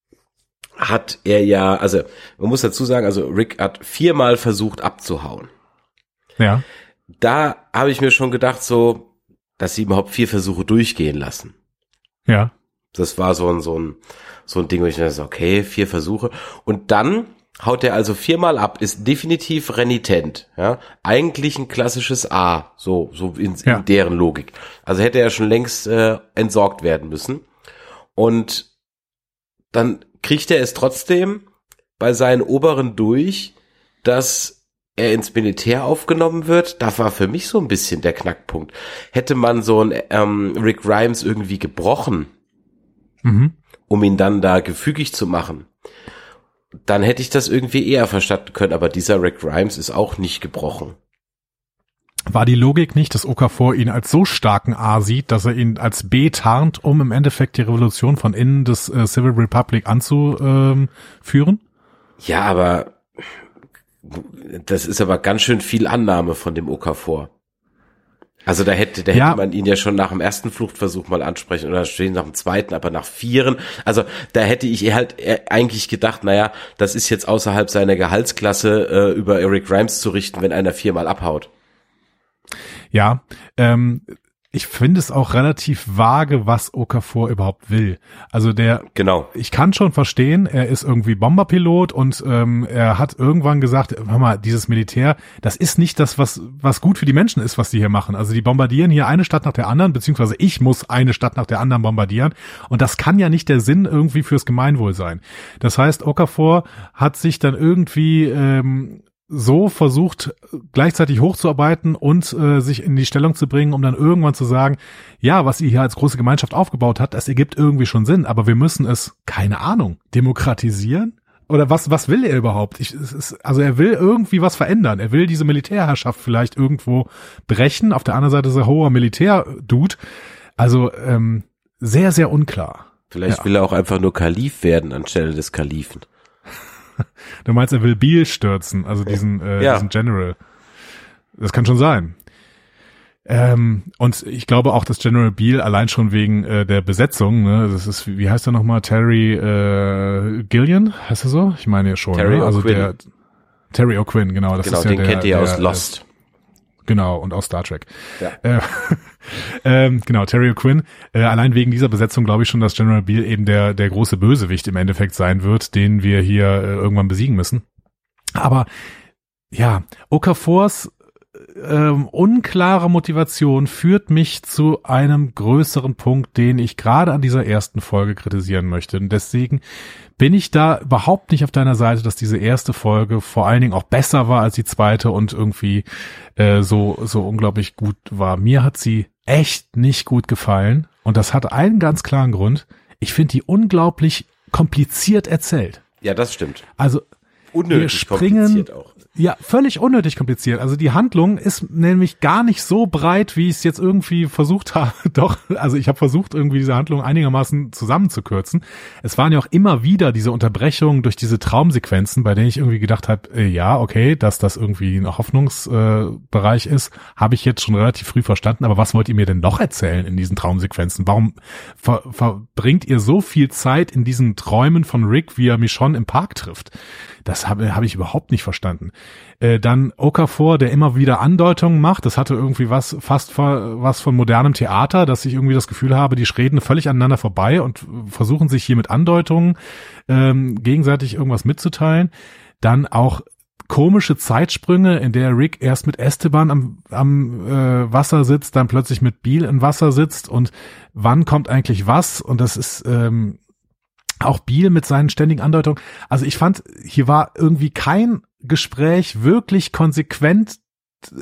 hat er ja, also man muss dazu sagen, also Rick hat viermal versucht abzuhauen. Ja. Da habe ich mir schon gedacht, so, dass sie überhaupt vier Versuche durchgehen lassen. Ja. Das war so ein, so ein, so ein Ding, wo ich dachte, okay, vier Versuche. Und dann haut er also viermal ab, ist definitiv renitent, ja. Eigentlich ein klassisches A, so, so in, ja. in deren Logik. Also hätte er schon längst äh, entsorgt werden müssen. Und dann kriegt er es trotzdem bei seinen Oberen durch, dass er ins Militär aufgenommen wird. Da war für mich so ein bisschen der Knackpunkt. Hätte man so einen ähm, Rick Grimes irgendwie gebrochen, mhm. um ihn dann da gefügig zu machen, dann hätte ich das irgendwie eher verstanden können. Aber dieser Rick Grimes ist auch nicht gebrochen. War die Logik nicht, dass Okafor ihn als so starken A sieht, dass er ihn als B tarnt, um im Endeffekt die Revolution von innen des äh, Civil Republic anzuführen? Ähm, ja, aber das ist aber ganz schön viel Annahme von dem Okafor. Also da hätte, da hätte ja. man ihn ja schon nach dem ersten Fluchtversuch mal ansprechen oder stehen nach dem zweiten, aber nach vieren. Also da hätte ich halt eigentlich gedacht, naja, das ist jetzt außerhalb seiner Gehaltsklasse äh, über Rick Grimes zu richten, wenn einer viermal abhaut. Ja, ähm, ich finde es auch relativ vage, was Okafor überhaupt will. Also der, genau. Ich kann schon verstehen, er ist irgendwie Bomberpilot und ähm, er hat irgendwann gesagt, hör mal, dieses Militär, das ist nicht das, was was gut für die Menschen ist, was die hier machen. Also die bombardieren hier eine Stadt nach der anderen, beziehungsweise ich muss eine Stadt nach der anderen bombardieren und das kann ja nicht der Sinn irgendwie fürs Gemeinwohl sein. Das heißt, Okafor hat sich dann irgendwie ähm, so versucht, gleichzeitig hochzuarbeiten und äh, sich in die Stellung zu bringen, um dann irgendwann zu sagen, ja, was ihr hier als große Gemeinschaft aufgebaut habt, das ergibt irgendwie schon Sinn, aber wir müssen es, keine Ahnung, demokratisieren? Oder was was will er überhaupt? Ich, es ist, also er will irgendwie was verändern. Er will diese Militärherrschaft vielleicht irgendwo brechen. Auf der anderen Seite ist er hoher Militärdude. Also ähm, sehr, sehr unklar. Vielleicht ja. will er auch einfach nur Kalif werden anstelle des Kalifen. Du meinst, er will Beale stürzen, also diesen, äh, ja. diesen General. Das kann schon sein. Ähm, und ich glaube auch, dass General Beale allein schon wegen äh, der Besetzung, ne, das ist, wie heißt er nochmal, Terry äh, Gilliam, heißt er so? Ich meine ja schon. Terry ne? Also O'Quinn. der Terry O'Quinn, genau. Das genau, ist ja den der, kennt ihr der, aus der, Lost. Genau, und aus Star Trek. Ja. Äh, ähm, genau, Terry O'Quinn. Äh, allein wegen dieser Besetzung glaube ich schon, dass General Beale eben der der große Bösewicht im Endeffekt sein wird, den wir hier äh, irgendwann besiegen müssen. Aber ja, Okafors ähm, unklare Motivation führt mich zu einem größeren Punkt, den ich gerade an dieser ersten Folge kritisieren möchte. Und deswegen bin ich da überhaupt nicht auf deiner Seite, dass diese erste Folge vor allen Dingen auch besser war als die zweite und irgendwie äh, so so unglaublich gut war. Mir hat sie echt nicht gut gefallen und das hat einen ganz klaren Grund. Ich finde die unglaublich kompliziert erzählt. Ja, das stimmt. Also unnötig wir springen, kompliziert auch. Ja, völlig unnötig kompliziert. Also die Handlung ist nämlich gar nicht so breit, wie ich es jetzt irgendwie versucht habe. Doch, also ich habe versucht, irgendwie diese Handlung einigermaßen zusammenzukürzen. Es waren ja auch immer wieder diese Unterbrechungen durch diese Traumsequenzen, bei denen ich irgendwie gedacht habe, äh, ja, okay, dass das irgendwie ein Hoffnungsbereich äh, ist, habe ich jetzt schon relativ früh verstanden. Aber was wollt ihr mir denn noch erzählen in diesen Traumsequenzen? Warum ver- verbringt ihr so viel Zeit in diesen Träumen von Rick, wie er Michonne im Park trifft? Das habe hab ich überhaupt nicht verstanden. Äh, dann Okafor, der immer wieder Andeutungen macht. Das hatte irgendwie was, fast was von modernem Theater, dass ich irgendwie das Gefühl habe, die reden völlig aneinander vorbei und versuchen sich hier mit Andeutungen ähm, gegenseitig irgendwas mitzuteilen. Dann auch komische Zeitsprünge, in der Rick erst mit Esteban am, am äh, Wasser sitzt, dann plötzlich mit Beale im Wasser sitzt und wann kommt eigentlich was? Und das ist ähm, auch Beale mit seinen ständigen Andeutungen. Also ich fand, hier war irgendwie kein Gespräch wirklich konsequent äh,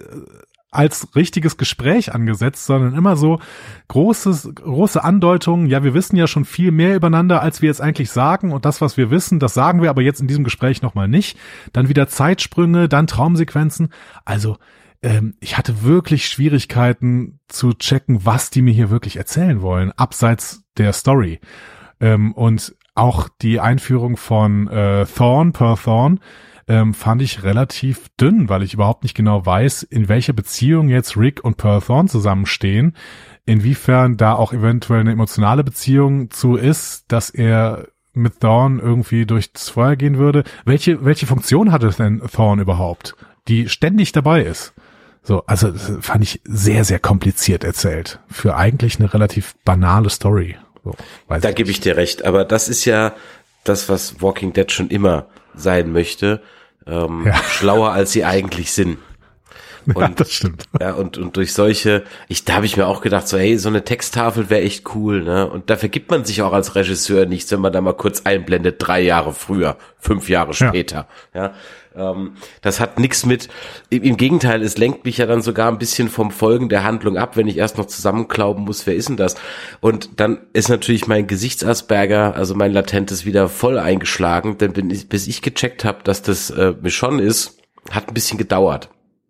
als richtiges Gespräch angesetzt, sondern immer so großes, große Andeutungen. Ja, wir wissen ja schon viel mehr übereinander, als wir jetzt eigentlich sagen. Und das, was wir wissen, das sagen wir aber jetzt in diesem Gespräch nochmal nicht. Dann wieder Zeitsprünge, dann Traumsequenzen. Also ähm, ich hatte wirklich Schwierigkeiten zu checken, was die mir hier wirklich erzählen wollen, abseits der Story. Ähm, und auch die Einführung von äh, Thorne, Per Thorne, ähm, fand ich relativ dünn, weil ich überhaupt nicht genau weiß, in welcher Beziehung jetzt Rick und Per Thorne zusammenstehen. inwiefern da auch eventuell eine emotionale Beziehung zu ist, dass er mit Thawne irgendwie durchs Feuer gehen würde. Welche, welche Funktion hatte denn Thawne überhaupt, die ständig dabei ist? So, also das fand ich sehr, sehr kompliziert erzählt. Für eigentlich eine relativ banale Story. So, da gebe ich dir recht, aber das ist ja das, was Walking Dead schon immer sein möchte. Ähm, ja. Schlauer, als sie eigentlich sind. Und, ja, das stimmt. Ja, und, und durch solche, ich, da habe ich mir auch gedacht, so, hey, so eine Texttafel wäre echt cool, ne? Und dafür gibt man sich auch als Regisseur nichts, wenn man da mal kurz einblendet, drei Jahre früher, fünf Jahre später, ja. ja ähm, das hat nichts mit, im, im Gegenteil, es lenkt mich ja dann sogar ein bisschen vom Folgen der Handlung ab, wenn ich erst noch zusammenklauben muss, wer ist denn das? Und dann ist natürlich mein Gesichtsasperger, also mein Latentes, wieder voll eingeschlagen, denn bin ich, bis ich gecheckt habe, dass das äh, Michonne ist, hat ein bisschen gedauert.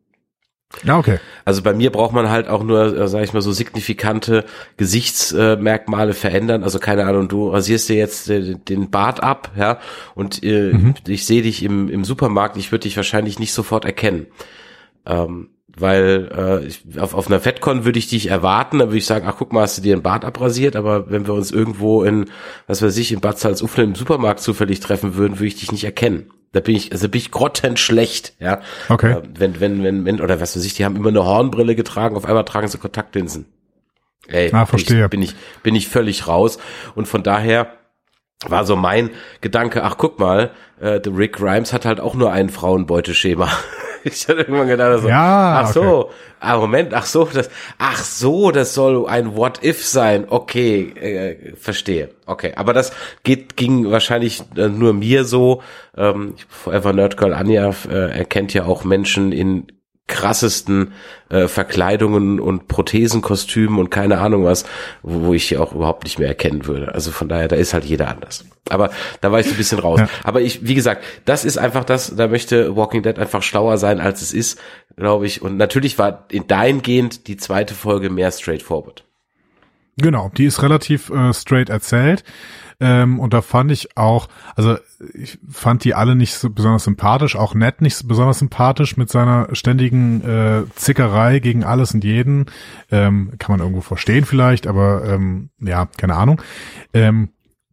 Ja, okay. Also bei mir braucht man halt auch nur, äh, sag ich mal, so signifikante Gesichtsmerkmale äh, verändern. Also keine Ahnung, du rasierst dir jetzt äh, den Bart ab, ja, und äh, mhm. ich sehe dich im im Supermarkt, ich würde dich wahrscheinlich nicht sofort erkennen. Ähm, weil äh, ich, auf, auf einer FedCon würde ich dich erwarten, dann würde ich sagen, ach guck mal, hast du dir den Bart abrasiert, aber wenn wir uns irgendwo in, was weiß ich, in Bad Salzuflen im Supermarkt zufällig treffen würden, würde ich dich nicht erkennen. Da bin ich, also bin ich grottenschlecht, ja. Okay. Äh, wenn, wenn, wenn, wenn, oder was weiß ich, die haben immer eine Hornbrille getragen, auf einmal tragen sie Kontaktlinsen. Ey, ah, verstehe. Bin ich, bin ich völlig raus. Und von daher war so mein Gedanke, ach guck mal, äh, der Rick Grimes hat halt auch nur ein Frauenbeuteschema. Ich hatte irgendwann gedacht, also, ja, ach so, okay. ah, Moment, ach so, das, ach so, das soll ein What-If sein. Okay, äh, verstehe. Okay, aber das geht, ging wahrscheinlich äh, nur mir so. Ähm, Forever Nerd Girl Anja äh, erkennt ja auch Menschen in krassesten äh, Verkleidungen und Prothesenkostümen und keine Ahnung was, wo, wo ich hier auch überhaupt nicht mehr erkennen würde. Also von daher, da ist halt jeder anders. Aber da war ich so ein bisschen raus. Ja. Aber ich, wie gesagt, das ist einfach das, da möchte Walking Dead einfach schlauer sein, als es ist, glaube ich. Und natürlich war in dahingehend die zweite Folge mehr straightforward. Genau, die ist relativ äh, straight erzählt. Ähm, und da fand ich auch, also ich fand die alle nicht so besonders sympathisch, auch Ned nicht so besonders sympathisch mit seiner ständigen äh, Zickerei gegen alles und jeden. Ähm, kann man irgendwo verstehen vielleicht, aber ähm, ja, keine Ahnung. Ähm,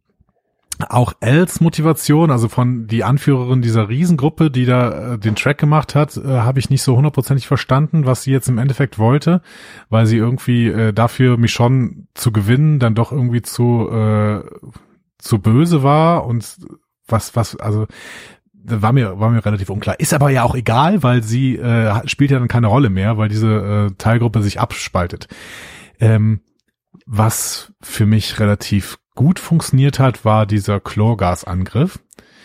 auch Els Motivation, also von die Anführerin dieser Riesengruppe, die da äh, den Track gemacht hat, äh, habe ich nicht so hundertprozentig verstanden, was sie jetzt im Endeffekt wollte, weil sie irgendwie äh, dafür Michonne zu gewinnen dann doch irgendwie zu äh, zu böse war und was was also war mir war mir relativ unklar. Ist aber ja auch egal, weil sie äh, spielt ja dann keine Rolle mehr, weil diese äh, Teilgruppe sich abspaltet. Ähm, was für mich relativ gut funktioniert hat, war dieser Chlorgasangriff.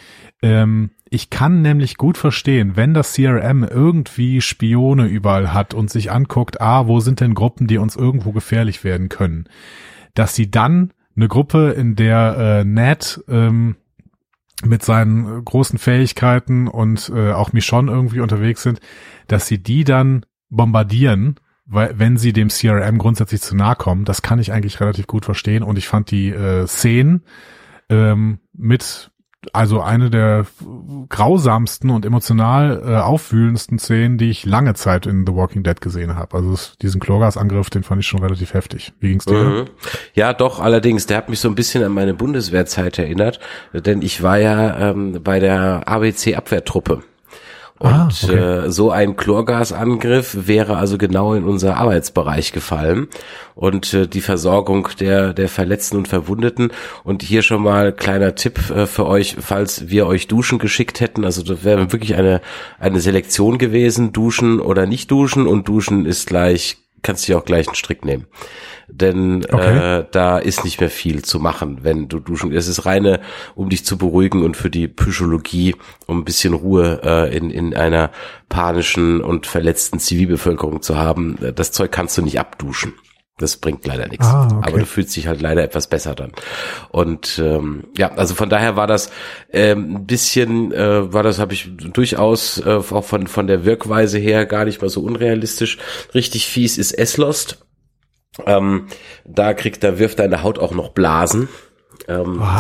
Ähm, ich kann nämlich gut verstehen, wenn das C R M irgendwie Spione überall hat und sich anguckt, ah, wo sind denn Gruppen, die uns irgendwo gefährlich werden können, dass sie dann eine Gruppe, in der äh, Ned ähm, mit seinen großen Fähigkeiten und äh, auch Michonne irgendwie unterwegs sind, dass sie die dann bombardieren, weil wenn sie dem C R M grundsätzlich zu nahe kommen. Das kann ich eigentlich relativ gut verstehen und ich fand die äh, Szenen ähm, mit, also eine der grausamsten und emotional äh, aufwühlendsten Szenen, die ich lange Zeit in The Walking Dead gesehen habe. Also es, diesen Chlorgasangriff, den fand ich schon relativ heftig. Wie ging's dir? Mhm. Ja, doch, allerdings, der hat mich so ein bisschen an meine Bundeswehrzeit erinnert, denn ich war ja ähm, bei der A B C-Abwehrtruppe. Und ah, okay. äh, so ein Chlorgasangriff wäre also genau in unser Arbeitsbereich gefallen und äh, die Versorgung der der Verletzten und Verwundeten. Und hier schon mal kleiner Tipp äh, für euch, falls wir euch duschen geschickt hätten. Also das wäre wirklich eine eine Selektion gewesen, duschen oder nicht duschen. Und duschen ist gleich, kannst du dir auch gleich einen Strick nehmen. Denn okay. äh, da ist nicht mehr viel zu machen, wenn du duschen. Es ist reine, um dich zu beruhigen und für die Psychologie, um ein bisschen Ruhe äh, in in einer panischen und verletzten Zivilbevölkerung zu haben. Das Zeug kannst du nicht abduschen. Das bringt leider nichts. Ah, okay. Aber du fühlst dich halt leider etwas besser dann. Und ähm, ja, also von daher war das ähm, ein bisschen, äh, war das, habe ich durchaus äh, auch von von der Wirkweise her gar nicht mal so unrealistisch. Richtig fies ist S-Lost. Ähm, da kriegt, da wirft deine Haut auch noch Blasen. Ähm, die,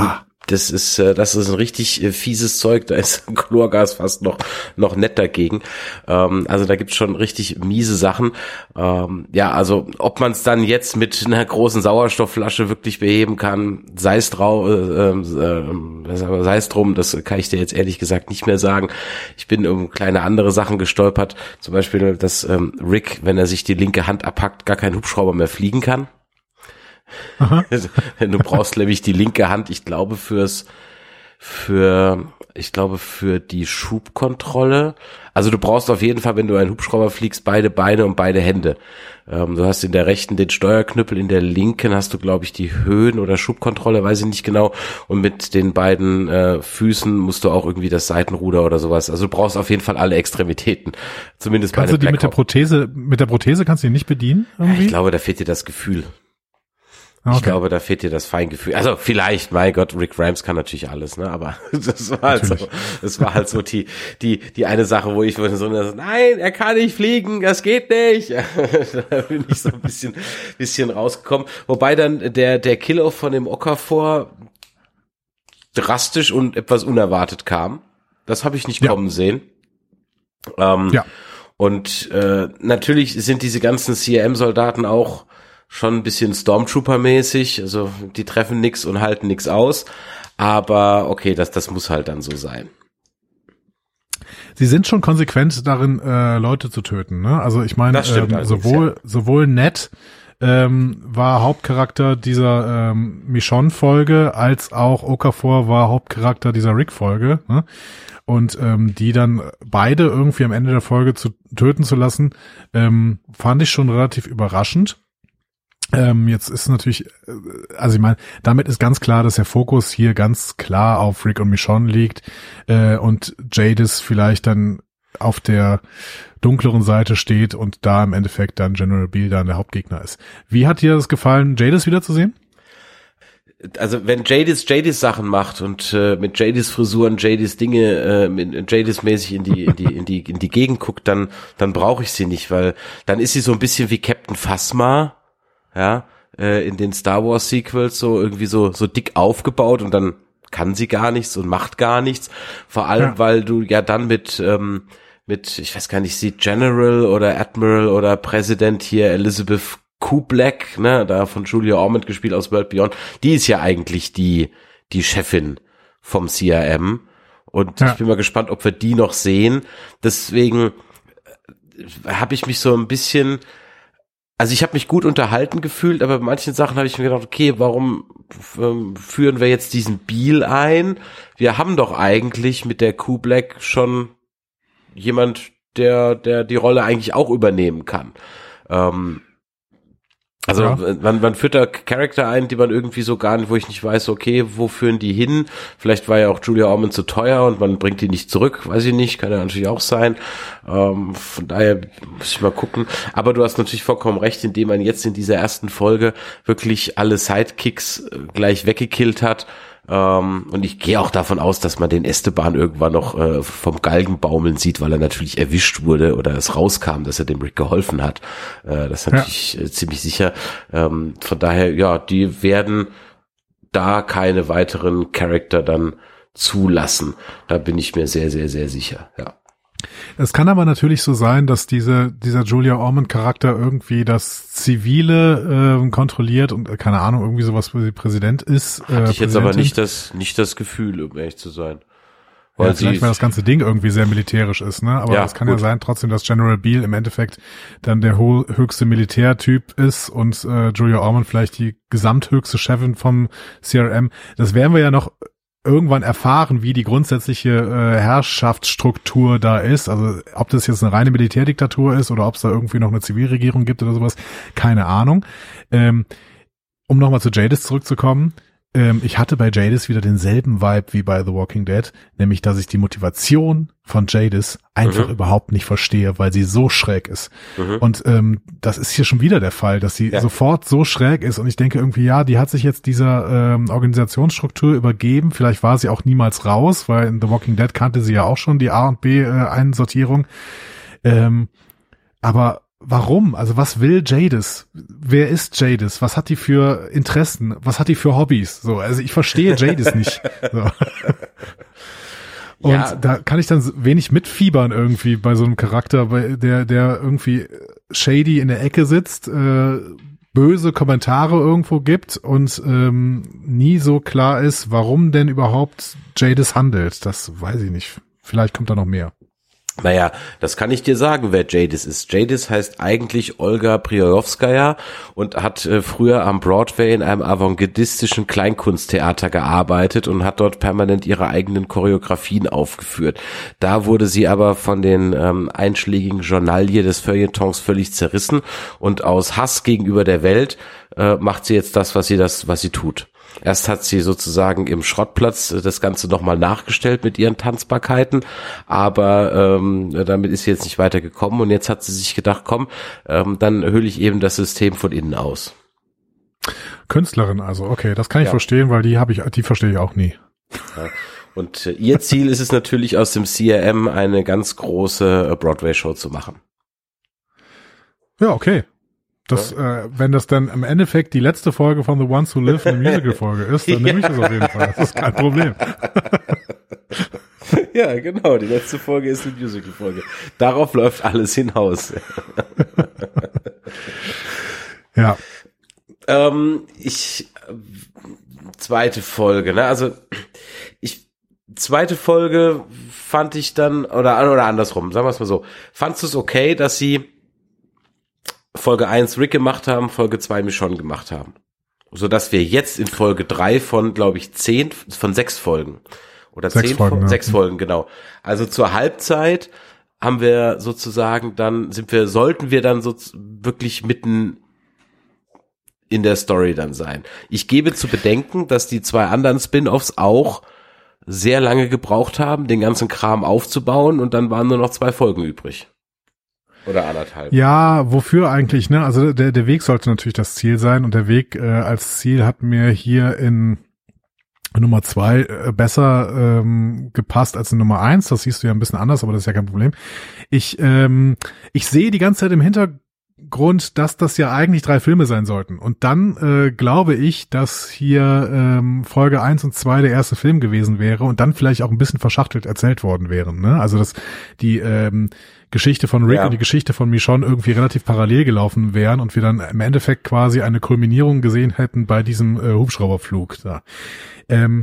Das ist, das ist ein richtig fieses Zeug. Da ist Chlorgas fast noch noch nett dagegen. Ähm, also da gibt's schon richtig miese Sachen. Ähm, ja, also ob man es dann jetzt mit einer großen Sauerstoffflasche wirklich beheben kann, sei es drau, äh, äh, sei es drum. Das kann ich dir jetzt ehrlich gesagt nicht mehr sagen. Ich bin um kleine andere Sachen gestolpert. Zum Beispiel, dass ähm, Rick, wenn er sich die linke Hand abhackt, gar kein Hubschrauber mehr fliegen kann. Aha. Du brauchst nämlich die linke Hand, ich glaube fürs, für, ich glaube für die Schubkontrolle. Also du brauchst auf jeden Fall, wenn du einen Hubschrauber fliegst, beide Beine und beide Hände. Ähm, du hast in der rechten den Steuerknüppel, in der linken hast du, glaube ich, die Höhen- oder Schubkontrolle, weiß ich nicht genau. Und mit den beiden äh, Füßen musst du auch irgendwie das Seitenruder oder sowas. Also du brauchst auf jeden Fall alle Extremitäten. Zumindest kannst bei der du die mit der Prothese, mit der Prothese kannst du die nicht bedienen? Irgendwie? Ich glaube, da fehlt dir das Gefühl. Okay. Ich glaube, da fehlt dir das Feingefühl. Also vielleicht, mein Gott, Rick Grimes kann natürlich alles, ne? Aber das war halt natürlich. so, das war halt so die die die eine Sache, wo ich so nein, er kann nicht fliegen, das geht nicht. Da bin ich so ein bisschen bisschen rausgekommen. Wobei dann der der Kill-Off von dem Okafor drastisch und etwas unerwartet kam. Das habe ich nicht ja. kommen sehen. Ähm, ja. Und äh, natürlich sind diese ganzen C R M-Soldaten auch schon ein bisschen Stormtrooper-mäßig, also die treffen nix und halten nix aus, aber okay, das das muss halt dann so sein. Sie sind schon konsequent darin, äh, Leute zu töten, ne? Also ich meine, ähm, sowohl ja. sowohl Ned ähm, war Hauptcharakter dieser ähm, Michonne-Folge, als auch Okafor war Hauptcharakter dieser Rick-Folge, ne? Und ähm, die dann beide irgendwie am Ende der Folge zu töten zu lassen, ähm, fand ich schon relativ überraschend. Ähm, jetzt ist natürlich, also ich meine, damit ist ganz klar, dass der Fokus hier ganz klar auf Rick und Michonne liegt äh, und Jadis vielleicht dann auf der dunkleren Seite steht und da im Endeffekt dann General Beale dann der Hauptgegner ist. Wie hat dir das gefallen, Jadis wiederzusehen? Also wenn Jadis Jadis Sachen macht und äh, mit Jadis Frisuren, Jadis Dinge, äh, mit Jadis mäßig in die in die in die in die Gegend guckt, dann dann brauche ich sie nicht, weil dann ist sie so ein bisschen wie Captain Phasma. Ja, äh, in den Star Wars Sequels so irgendwie so so dick aufgebaut und dann kann sie gar nichts und macht gar nichts. Vor allem, ja. weil du ja dann mit ähm, mit ich weiß gar nicht, sie General oder Admiral oder Präsident hier Elizabeth Kublek, ne, da von Julia Ormond gespielt aus World Beyond. Die ist ja eigentlich die die Chefin vom C R M und ja. ich bin mal gespannt, ob wir die noch sehen. Deswegen habe ich mich so ein bisschen Also ich habe mich gut unterhalten gefühlt, aber bei manchen Sachen habe ich mir gedacht, okay, warum ähm, führen wir jetzt diesen Beale ein? Wir haben doch eigentlich mit der Kublek schon jemand, der der die Rolle eigentlich auch übernehmen kann. Ähm, also ja. man, man führt da Charakter ein, die man irgendwie so gar nicht, wo ich nicht weiß, okay, wo führen die hin? Vielleicht war ja auch Julia Ormond zu teuer und man bringt die nicht zurück, weiß ich nicht, kann ja natürlich auch sein. Ähm, von daher muss ich mal gucken. Aber du hast natürlich vollkommen recht, indem man jetzt in dieser ersten Folge wirklich alle Sidekicks gleich weggekillt hat. Ähm, und ich gehe auch davon aus, dass man den Esteban irgendwann noch äh, vom Galgen baumeln sieht, weil er natürlich erwischt wurde oder es rauskam, dass er dem Rick geholfen hat. Äh, das ist natürlich ja. äh, ziemlich sicher. Ähm, von daher, ja, die werden da keine weiteren Charakter dann zulassen. Da bin ich mir sehr, sehr, sehr sicher, ja. Es kann aber natürlich so sein, dass diese dieser Julia Ormond Charakter irgendwie das Zivile äh, kontrolliert und äh, keine Ahnung, irgendwie sowas, wo sie Präsident ist. Äh, Hatte ich jetzt aber nicht das nicht das Gefühl, um ehrlich zu sein. Weil ja, vielleicht, weil das ganze Ding irgendwie sehr militärisch ist, ne? Aber es ja, kann gut. ja sein trotzdem, dass General Beale im Endeffekt dann der ho- höchste Militärtyp ist und äh, Julia Ormond vielleicht die gesamthöchste Chefin vom C R M. Das werden wir ja noch irgendwann erfahren, wie die grundsätzliche äh, Herrschaftsstruktur da ist. Also ob das jetzt eine reine Militärdiktatur ist oder ob es da irgendwie noch eine Zivilregierung gibt oder sowas, keine Ahnung. Ähm, um nochmal zu Jadis zurückzukommen, ähm, ich hatte bei Jadis wieder denselben Vibe wie bei The Walking Dead, nämlich dass ich die Motivation von Jadis einfach mhm. überhaupt nicht verstehe, weil sie so schräg ist. Mhm. Und ähm, das ist hier schon wieder der Fall, dass sie ja. sofort so schräg ist und ich denke irgendwie, ja, die hat sich jetzt dieser ähm, Organisationsstruktur übergeben, vielleicht war sie auch niemals raus, weil in The Walking Dead kannte sie ja auch schon die A und B äh, Einsortierung. Ähm, aber warum? Also was will Jadis? Wer ist Jadis? Was hat die für Interessen? Was hat die für Hobbys? So, also ich verstehe Jadis nicht. So. Und ja, da kann ich dann wenig mitfiebern irgendwie bei so einem Charakter, bei der der irgendwie shady in der Ecke sitzt, äh, böse Kommentare irgendwo gibt und ähm, nie so klar ist, warum denn überhaupt Jadis handelt. Das weiß ich nicht. Vielleicht kommt da noch mehr. Naja, das kann ich dir sagen, wer Jadis ist. Jadis heißt eigentlich Olga Priorowskaja und hat äh, früher am Broadway in einem avantgardistischen Kleinkunsttheater gearbeitet und hat dort permanent ihre eigenen Choreografien aufgeführt. Da wurde sie aber von den ähm, einschlägigen Journalie des Feuilletons völlig zerrissen und aus Hass gegenüber der Welt äh, macht sie jetzt das, was sie das, was sie tut. Erst hat sie sozusagen im Schrottplatz das Ganze nochmal nachgestellt mit ihren Tanzbarkeiten, aber ähm, damit ist sie jetzt nicht weitergekommen und jetzt hat sie sich gedacht, komm, ähm, dann höhle ich eben das System von innen aus. Künstlerin also, okay, das kann ich ja verstehen, weil die habe ich, die verstehe ich auch nie. Ja. Und äh, ihr Ziel ist es natürlich, aus dem C R M eine ganz große äh, Broadway-Show zu machen. Ja, okay. Das, äh, wenn das dann im Endeffekt die letzte Folge von The Ones Who Live eine Musical-Folge ist, dann nehme ich das auf jeden Fall. Das ist kein Problem. Ja, genau. Die letzte Folge ist eine Musical-Folge. Darauf läuft alles hinaus. Ja. Ähm, ich, zweite Folge, ne? Also, ich, zweite Folge fand ich dann, oder, oder andersrum, sagen wir es mal so. Fandst du es okay, dass sie Folge eins Rick gemacht haben, Folge zwei Michonne gemacht haben? Sodass wir jetzt in Folge drei von, glaube ich, zehn, von sechs Folgen. Oder sechs zehn Folgen, Folgen, ja. sechs Folgen, genau. Also zur Halbzeit haben wir sozusagen dann, sind wir, sollten wir dann so wirklich mitten in der Story dann sein. Ich gebe zu bedenken, dass die zwei anderen Spin-Offs auch sehr lange gebraucht haben, den ganzen Kram aufzubauen und dann waren nur noch zwei Folgen übrig. Oder anderthalb. Ja, wofür eigentlich, ne? Also der der Weg sollte natürlich das Ziel sein und der Weg äh, als Ziel hat mir hier in Nummer zwei äh, besser ähm, gepasst als in Nummer eins. Das siehst du ja ein bisschen anders, aber das ist ja kein Problem. Ich ähm, ich sehe die ganze Zeit im Hintergrund, dass das ja eigentlich drei Filme sein sollten. Und dann äh, glaube ich, dass hier ähm, Folge eins und zwei der erste Film gewesen wäre und dann vielleicht auch ein bisschen verschachtelt erzählt worden wären. Ne? Also dass die ähm, Geschichte von Rick ja. und die Geschichte von Michonne irgendwie relativ parallel gelaufen wären und wir dann im Endeffekt quasi eine Kulminierung gesehen hätten bei diesem äh, Hubschrauberflug da. Ähm,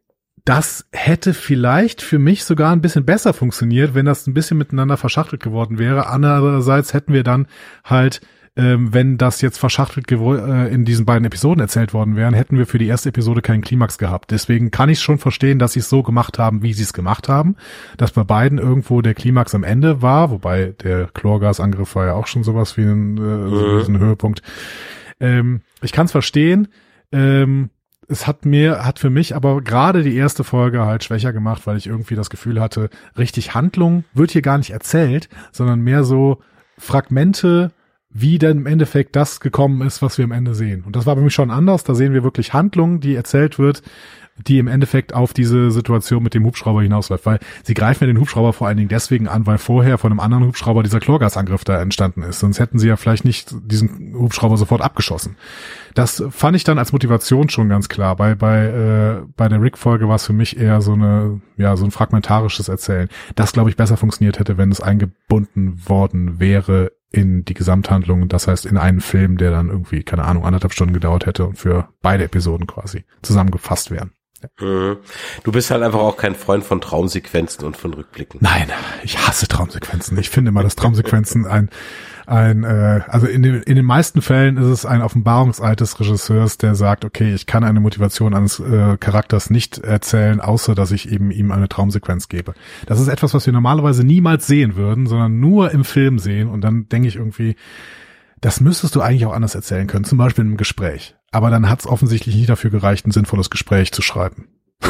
das hätte vielleicht für mich sogar ein bisschen besser funktioniert, wenn das ein bisschen miteinander verschachtelt geworden wäre. Andererseits hätten wir dann halt, ähm, wenn das jetzt verschachtelt gewo- äh, in diesen beiden Episoden erzählt worden wären, hätten wir für die erste Episode keinen Klimax gehabt. Deswegen kann ich schon verstehen, dass sie es so gemacht haben, wie sie es gemacht haben, dass bei beiden irgendwo der Klimax am Ende war, wobei der Chlorgasangriff war ja auch schon sowas wie ein, äh, so ein Höhepunkt. Ähm, ich kann es verstehen. Ähm, Es hat mir, hat für mich aber gerade die erste Folge halt schwächer gemacht, weil ich irgendwie das Gefühl hatte, richtig Handlung wird hier gar nicht erzählt, sondern mehr so Fragmente, wie denn im Endeffekt das gekommen ist, was wir am Ende sehen. Und das war bei mir schon anders. Da sehen wir wirklich Handlung, die erzählt wird, die im Endeffekt auf diese Situation mit dem Hubschrauber hinausläuft. Weil sie greifen ja den Hubschrauber vor allen Dingen deswegen an, weil vorher von einem anderen Hubschrauber dieser Chlorgasangriff da entstanden ist. Sonst hätten sie ja vielleicht nicht diesen Hubschrauber sofort abgeschossen. Das fand ich dann als Motivation schon ganz klar. Bei bei äh, bei der Rick-Folge war es für mich eher so eine ja so ein fragmentarisches Erzählen. Das, glaube ich, besser funktioniert hätte, wenn es eingebunden worden wäre in die Gesamthandlung. Das heißt, in einen Film, der dann irgendwie, keine Ahnung, anderthalb Stunden gedauert hätte und für beide Episoden quasi zusammengefasst wären. Ja. Du bist halt einfach auch kein Freund von Traumsequenzen und von Rückblicken. Nein, ich hasse Traumsequenzen. Ich finde immer, dass Traumsequenzen ein, ein, äh, also in den, in den meisten Fällen ist es ein Offenbarungseid des Regisseurs, der sagt, okay, ich kann eine Motivation eines äh, Charakters nicht erzählen, außer dass ich eben ihm eine Traumsequenz gebe. Das ist etwas, was wir normalerweise niemals sehen würden, sondern nur im Film sehen. Und dann denke ich irgendwie, das müsstest du eigentlich auch anders erzählen können, zum Beispiel in einem Gespräch. Aber dann hat es offensichtlich nicht dafür gereicht, ein sinnvolles Gespräch zu schreiben.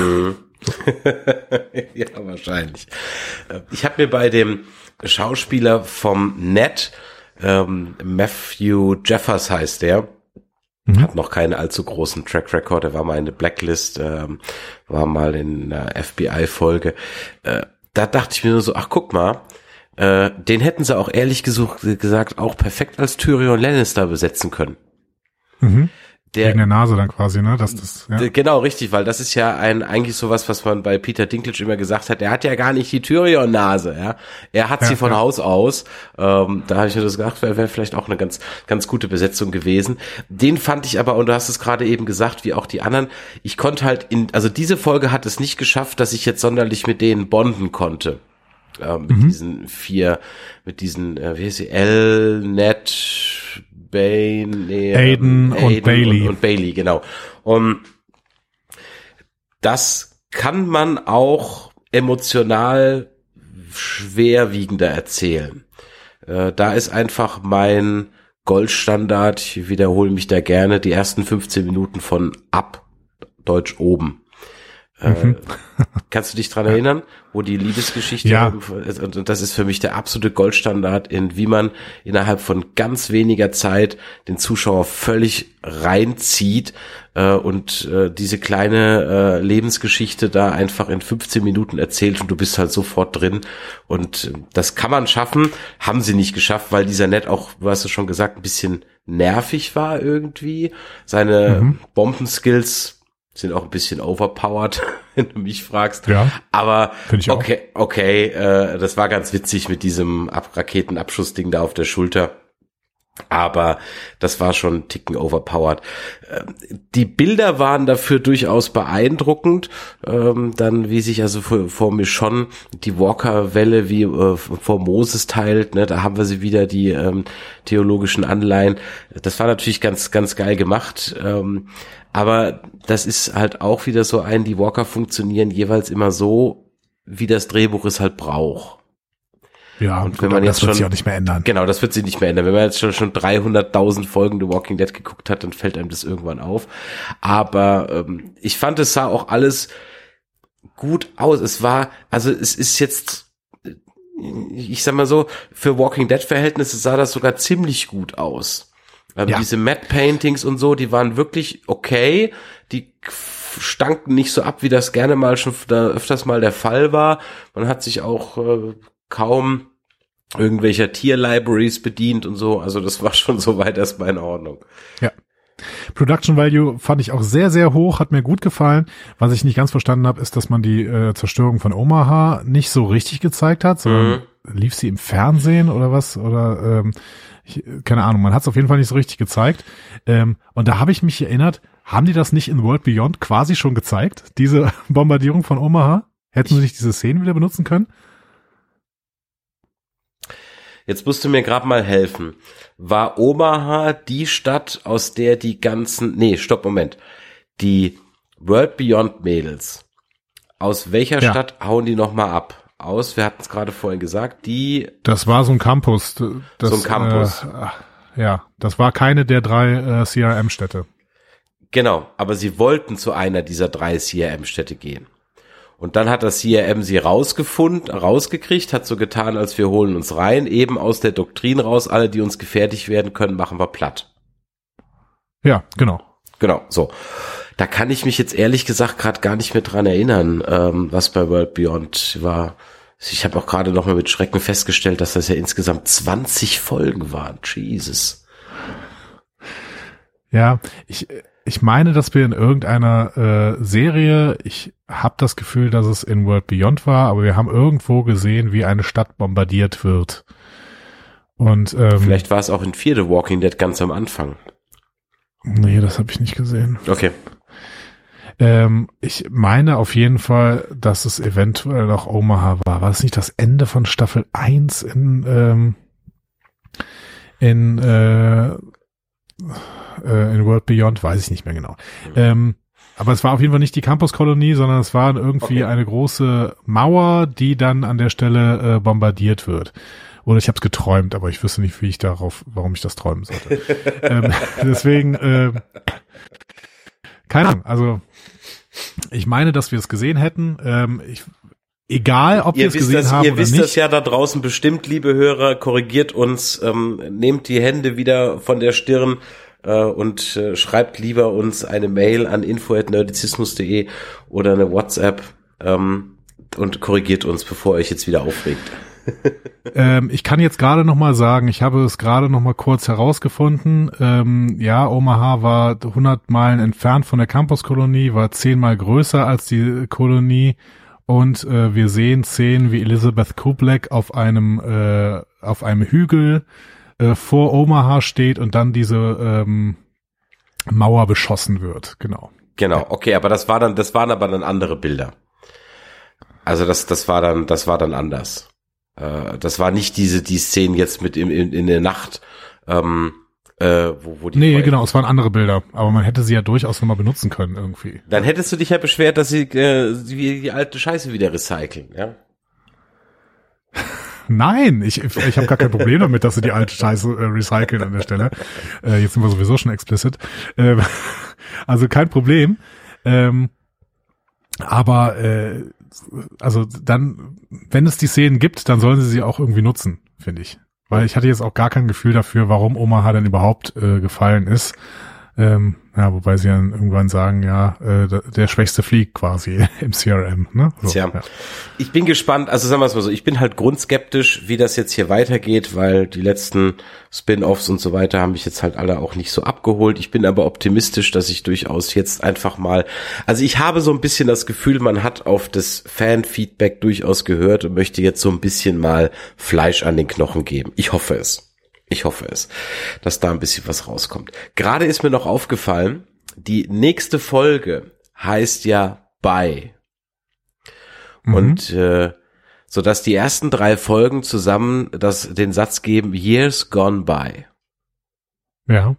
Ja, wahrscheinlich. Ich habe mir bei dem Schauspieler vom Net, ähm, Matthew Jeffers heißt der, mhm. hat noch keinen allzu großen Track Record, er war mal in der Blacklist, ähm, war mal in einer F B I-Folge. Äh, da dachte ich mir nur so, ach guck mal, äh, den hätten sie auch ehrlich gesucht, gesagt auch perfekt als Tyrion Lannister besetzen können. Mhm. Der, Wegen der Nase dann quasi, ne? Dass das, ja. Genau, richtig, weil das ist ja ein eigentlich sowas, was man bei Peter Dinklage immer gesagt hat, er hat ja gar nicht die Tyrion-Nase, ja. Er hat ja, sie von ja. Haus aus. Ähm, da habe ich mir das gedacht, wäre wär vielleicht auch eine ganz ganz gute Besetzung gewesen. Den fand ich aber, und du hast es gerade eben gesagt, wie auch die anderen, ich konnte halt in, also diese Folge hat es nicht geschafft, dass ich jetzt sonderlich mit denen bonden konnte. Äh, mit mhm. diesen vier, mit diesen, äh, wie heißt sie, L, Ned, Bane, nee, Aiden, Aiden und Bailey. Und, und Bailey, genau. Und das kann man auch emotional schwerwiegender erzählen. Äh, da ist einfach mein Goldstandard, ich wiederhole mich da gerne, die ersten fünfzehn Minuten von Ab, Deutsch oben. Mhm. Äh, kannst du dich dran erinnern, wo die Liebesgeschichte, ja. und, und das ist für mich der absolute Goldstandard, in wie man innerhalb von ganz weniger Zeit den Zuschauer völlig reinzieht äh, und äh, diese kleine äh, Lebensgeschichte da einfach in fünfzehn Minuten erzählt und du bist halt sofort drin, und äh, das kann man schaffen, haben sie nicht geschafft, weil dieser Ned auch, du hast es schon gesagt, ein bisschen nervig war irgendwie, seine mhm. Bombenskills sind auch ein bisschen overpowered, wenn du mich fragst. Ja, aber ich okay, auch. okay, äh, das war ganz witzig mit diesem Ab- Raketenabschussding da auf der Schulter. Aber das war schon ein Ticken overpowered. Die Bilder waren dafür durchaus beeindruckend. Dann, wie sich also vor, vor mir schon die Walker-Welle wie äh, vor Moses teilt, ne, da haben wir sie wieder, die ähm, theologischen Anleihen. Das war natürlich ganz, ganz geil gemacht. Ähm, aber das ist halt auch wieder so ein, die Walker funktionieren jeweils immer so, wie das Drehbuch es halt braucht. Ja, und wenn man jetzt das wird schon, sich auch nicht mehr ändern. Genau, das wird sich nicht mehr ändern. Wenn man jetzt schon, schon dreihunderttausend Folgen The Walking Dead geguckt hat, dann fällt einem das irgendwann auf. Aber ähm, ich fand, es sah auch alles gut aus. Es war, also es ist jetzt, ich sag mal so, für Walking Dead Verhältnisse sah das sogar ziemlich gut aus. Ähm, ja. Diese Matte Paintings und so, die waren wirklich okay. Die stanken nicht so ab, wie das gerne mal schon da öfters mal der Fall war. Man hat sich auch äh, kaum irgendwelcher Tier-Libraries bedient und so. Also das war schon soweit erstmal in Ordnung. Ja. Production Value fand ich auch sehr, sehr hoch, hat mir gut gefallen. Was ich nicht ganz verstanden habe, ist, dass man die äh, Zerstörung von Omaha nicht so richtig gezeigt hat, sondern mhm. lief sie im Fernsehen oder was? Oder ähm, ich, keine Ahnung, man hat es auf jeden Fall nicht so richtig gezeigt. Ähm, und da habe ich mich erinnert, haben die das nicht in World Beyond quasi schon gezeigt, diese Bombardierung von Omaha? Hätten sie nicht diese Szenen wieder benutzen können? Jetzt musst du mir gerade mal helfen. War Omaha die Stadt, aus der die ganzen, nee, stopp, Moment. Die World Beyond Mädels, aus welcher ja. Stadt hauen die nochmal ab? Aus, wir hatten es gerade vorhin gesagt, die... Das war so ein Campus. Das, so ein Campus. Äh, ja, das war keine der drei äh, C R M-Städte. Genau, aber sie wollten zu einer dieser drei C R M-Städte gehen. Und dann hat das C R M sie rausgefunden, rausgekriegt, hat so getan, als wir holen uns rein, eben aus der Doktrin raus, alle, die uns gefährlich werden können, machen wir platt. Ja, genau. Genau, so. Da kann ich mich jetzt ehrlich gesagt gerade gar nicht mehr dran erinnern, ähm, was bei World Beyond war. Ich habe auch gerade noch mal mit Schrecken festgestellt, dass das ja insgesamt zwanzig Folgen waren. Jesus. Ja, ich... Ich meine, dass wir in irgendeiner äh, Serie, ich habe das Gefühl, dass es in World Beyond war, aber wir haben irgendwo gesehen, wie eine Stadt bombardiert wird. Und ähm, vielleicht war es auch in Fear the Walking Dead ganz am Anfang. Nee, das habe ich nicht gesehen. Okay. Ähm, ich meine auf jeden Fall, dass es eventuell auch Omaha war. War es nicht das Ende von Staffel eins in ähm, in äh, in World Beyond, weiß ich nicht mehr genau. Mhm. Ähm, aber es war auf jeden Fall nicht die Campus-Kolonie, sondern es war irgendwie okay. eine große Mauer, die dann an der Stelle äh, bombardiert wird. Oder ich habe es geträumt, aber ich wüsste nicht, wie ich darauf, warum ich das träumen sollte. ähm, deswegen, äh, keine Ahnung, also ich meine, dass wir es gesehen hätten. Ähm, ich Egal, ob wir es gesehen das, haben ihr oder wisst nicht. Ihr wisst das ja da draußen bestimmt, liebe Hörer, korrigiert uns, ähm, nehmt die Hände wieder von der Stirn äh, und äh, schreibt lieber uns eine Mail an info at nerdizismus punkt de oder eine WhatsApp ähm, und korrigiert uns, bevor ihr euch jetzt wieder aufregt. ähm, ich kann jetzt gerade noch mal sagen, ich habe es gerade noch mal kurz herausgefunden. Ähm, ja, Omaha war hundert Meilen entfernt von der Campuskolonie, war zehnmal größer als die Kolonie und äh, wir sehen Szenen, wie Elizabeth Kublek auf einem äh, auf einem Hügel äh, vor Omaha steht und dann diese ähm, Mauer beschossen wird. Genau. Genau. Okay, aber das war dann, das waren aber dann andere Bilder. Also das, das war dann, das war dann anders. Äh, das war nicht diese, die Szenen jetzt mit im, in, in der Nacht, ähm, äh, wo, wo die. Nee, Feuer genau, es waren andere Bilder, aber man hätte sie ja durchaus nochmal benutzen können irgendwie. Dann hättest du dich ja beschwert, dass sie, äh, die, die alte Scheiße wieder recyceln, ja? Nein, ich, ich habe gar kein Problem damit, dass sie die alte Scheiße äh, recyceln an der Stelle. Äh, jetzt sind wir sowieso schon explicit. Äh, also kein Problem. Ähm, aber äh, also dann, wenn es die Szenen gibt, dann sollen sie sie auch irgendwie nutzen, finde ich. Weil ich hatte jetzt auch gar kein Gefühl dafür, warum Omaha denn überhaupt äh, gefallen ist. Ähm, ja, wobei sie dann irgendwann sagen, ja, äh, der Schwächste fliegt quasi im C R M. Ne? So, Tja, ja. Ich bin gespannt, also sagen wir es mal so, ich bin halt grundskeptisch, wie das jetzt hier weitergeht, weil die letzten Spin-Offs und so weiter haben mich jetzt halt alle auch nicht so abgeholt. Ich bin aber optimistisch, dass ich durchaus jetzt einfach mal, also ich habe so ein bisschen das Gefühl, man hat auf das Fan-Feedback durchaus gehört und möchte jetzt so ein bisschen mal Fleisch an den Knochen geben. Ich hoffe es. Ich hoffe es, dass da ein bisschen was rauskommt. Gerade ist mir noch aufgefallen, die nächste Folge heißt ja Bye. Mhm. Und äh, so dass die ersten drei Folgen zusammen das den Satz geben, Years Gone By. Ja.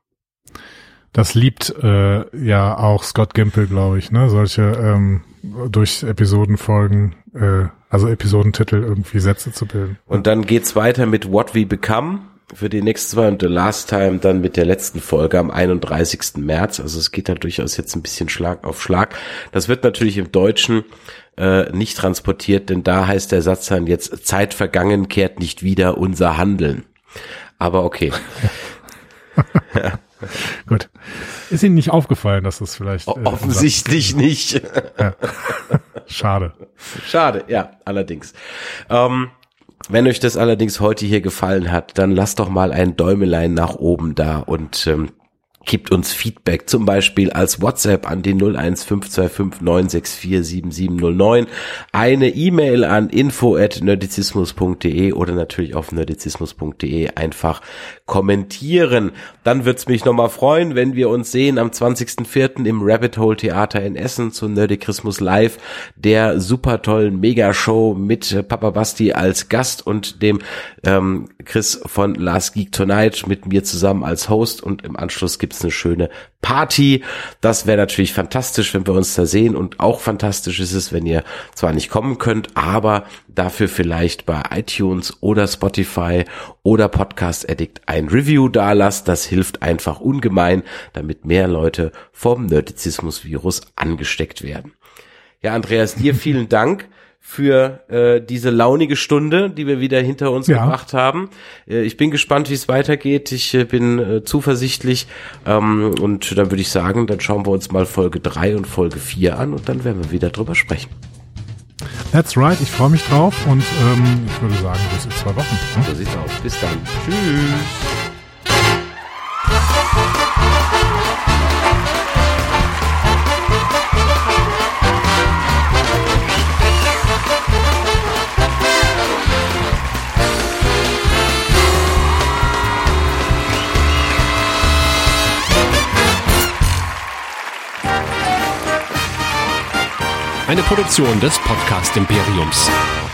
Das liebt äh, ja auch Scott Gimple, glaube ich, ne? Solche ähm, durch Episodenfolgen, äh, also Episodentitel irgendwie Sätze zu bilden. Und dann geht's weiter mit What We Become für die nächsten zwei und The Last Time dann mit der letzten Folge am einunddreißigsten März. Also es geht da durchaus jetzt ein bisschen Schlag auf Schlag. Das wird natürlich im Deutschen äh, nicht transportiert, denn da heißt der Satz dann jetzt, Zeit vergangen kehrt nicht wieder unser Handeln. Aber okay. Ja. Gut. Ist Ihnen nicht aufgefallen, dass das vielleicht... Äh, Offensichtlich nicht. Ja. Schade. Schade, ja, allerdings. Ähm, wenn euch das allerdings heute hier gefallen hat, dann lasst doch mal ein Däumelein nach oben da und ähm, gibt uns Feedback, zum Beispiel als WhatsApp an die null eins fünf zwei fünf neun sechs vier sieben sieben null neun, eine E-Mail an info at nerdizismus punkt de oder natürlich auf nerdizismus punkt de einfach kommentieren. Dann wird's mich nochmal freuen, wenn wir uns sehen am zwanzigsten vierten im Rabbit Hole Theater in Essen zu Nerdikrismus Live, der super tollen Megashow mit Papa Basti als Gast und dem ähm, Chris von Last Geek Tonight mit mir zusammen als Host, und im Anschluss gibt's eine schöne Party. Das wäre natürlich fantastisch, wenn wir uns da sehen, und auch fantastisch ist es, wenn ihr zwar nicht kommen könnt, aber dafür vielleicht bei iTunes oder Spotify oder Podcast Addict ein Review da lasst. Das hilft einfach ungemein, damit mehr Leute vom Nerdizismus-Virus angesteckt werden. Ja, Andreas, dir vielen Dank für äh, diese launige Stunde, die wir wieder hinter uns ja. gebracht haben. Äh, ich bin gespannt, wie es weitergeht. Ich äh, bin äh, zuversichtlich. Ähm, und dann würde ich sagen, dann schauen wir uns mal Folge drei und Folge vier an und dann werden wir wieder drüber sprechen. That's right, ich freue mich drauf und ähm, ich würde sagen, bis in zwei Wochen. Hm? So sieht's aus. Bis dann. Tschüss. Eine Produktion des Podcast Imperiums.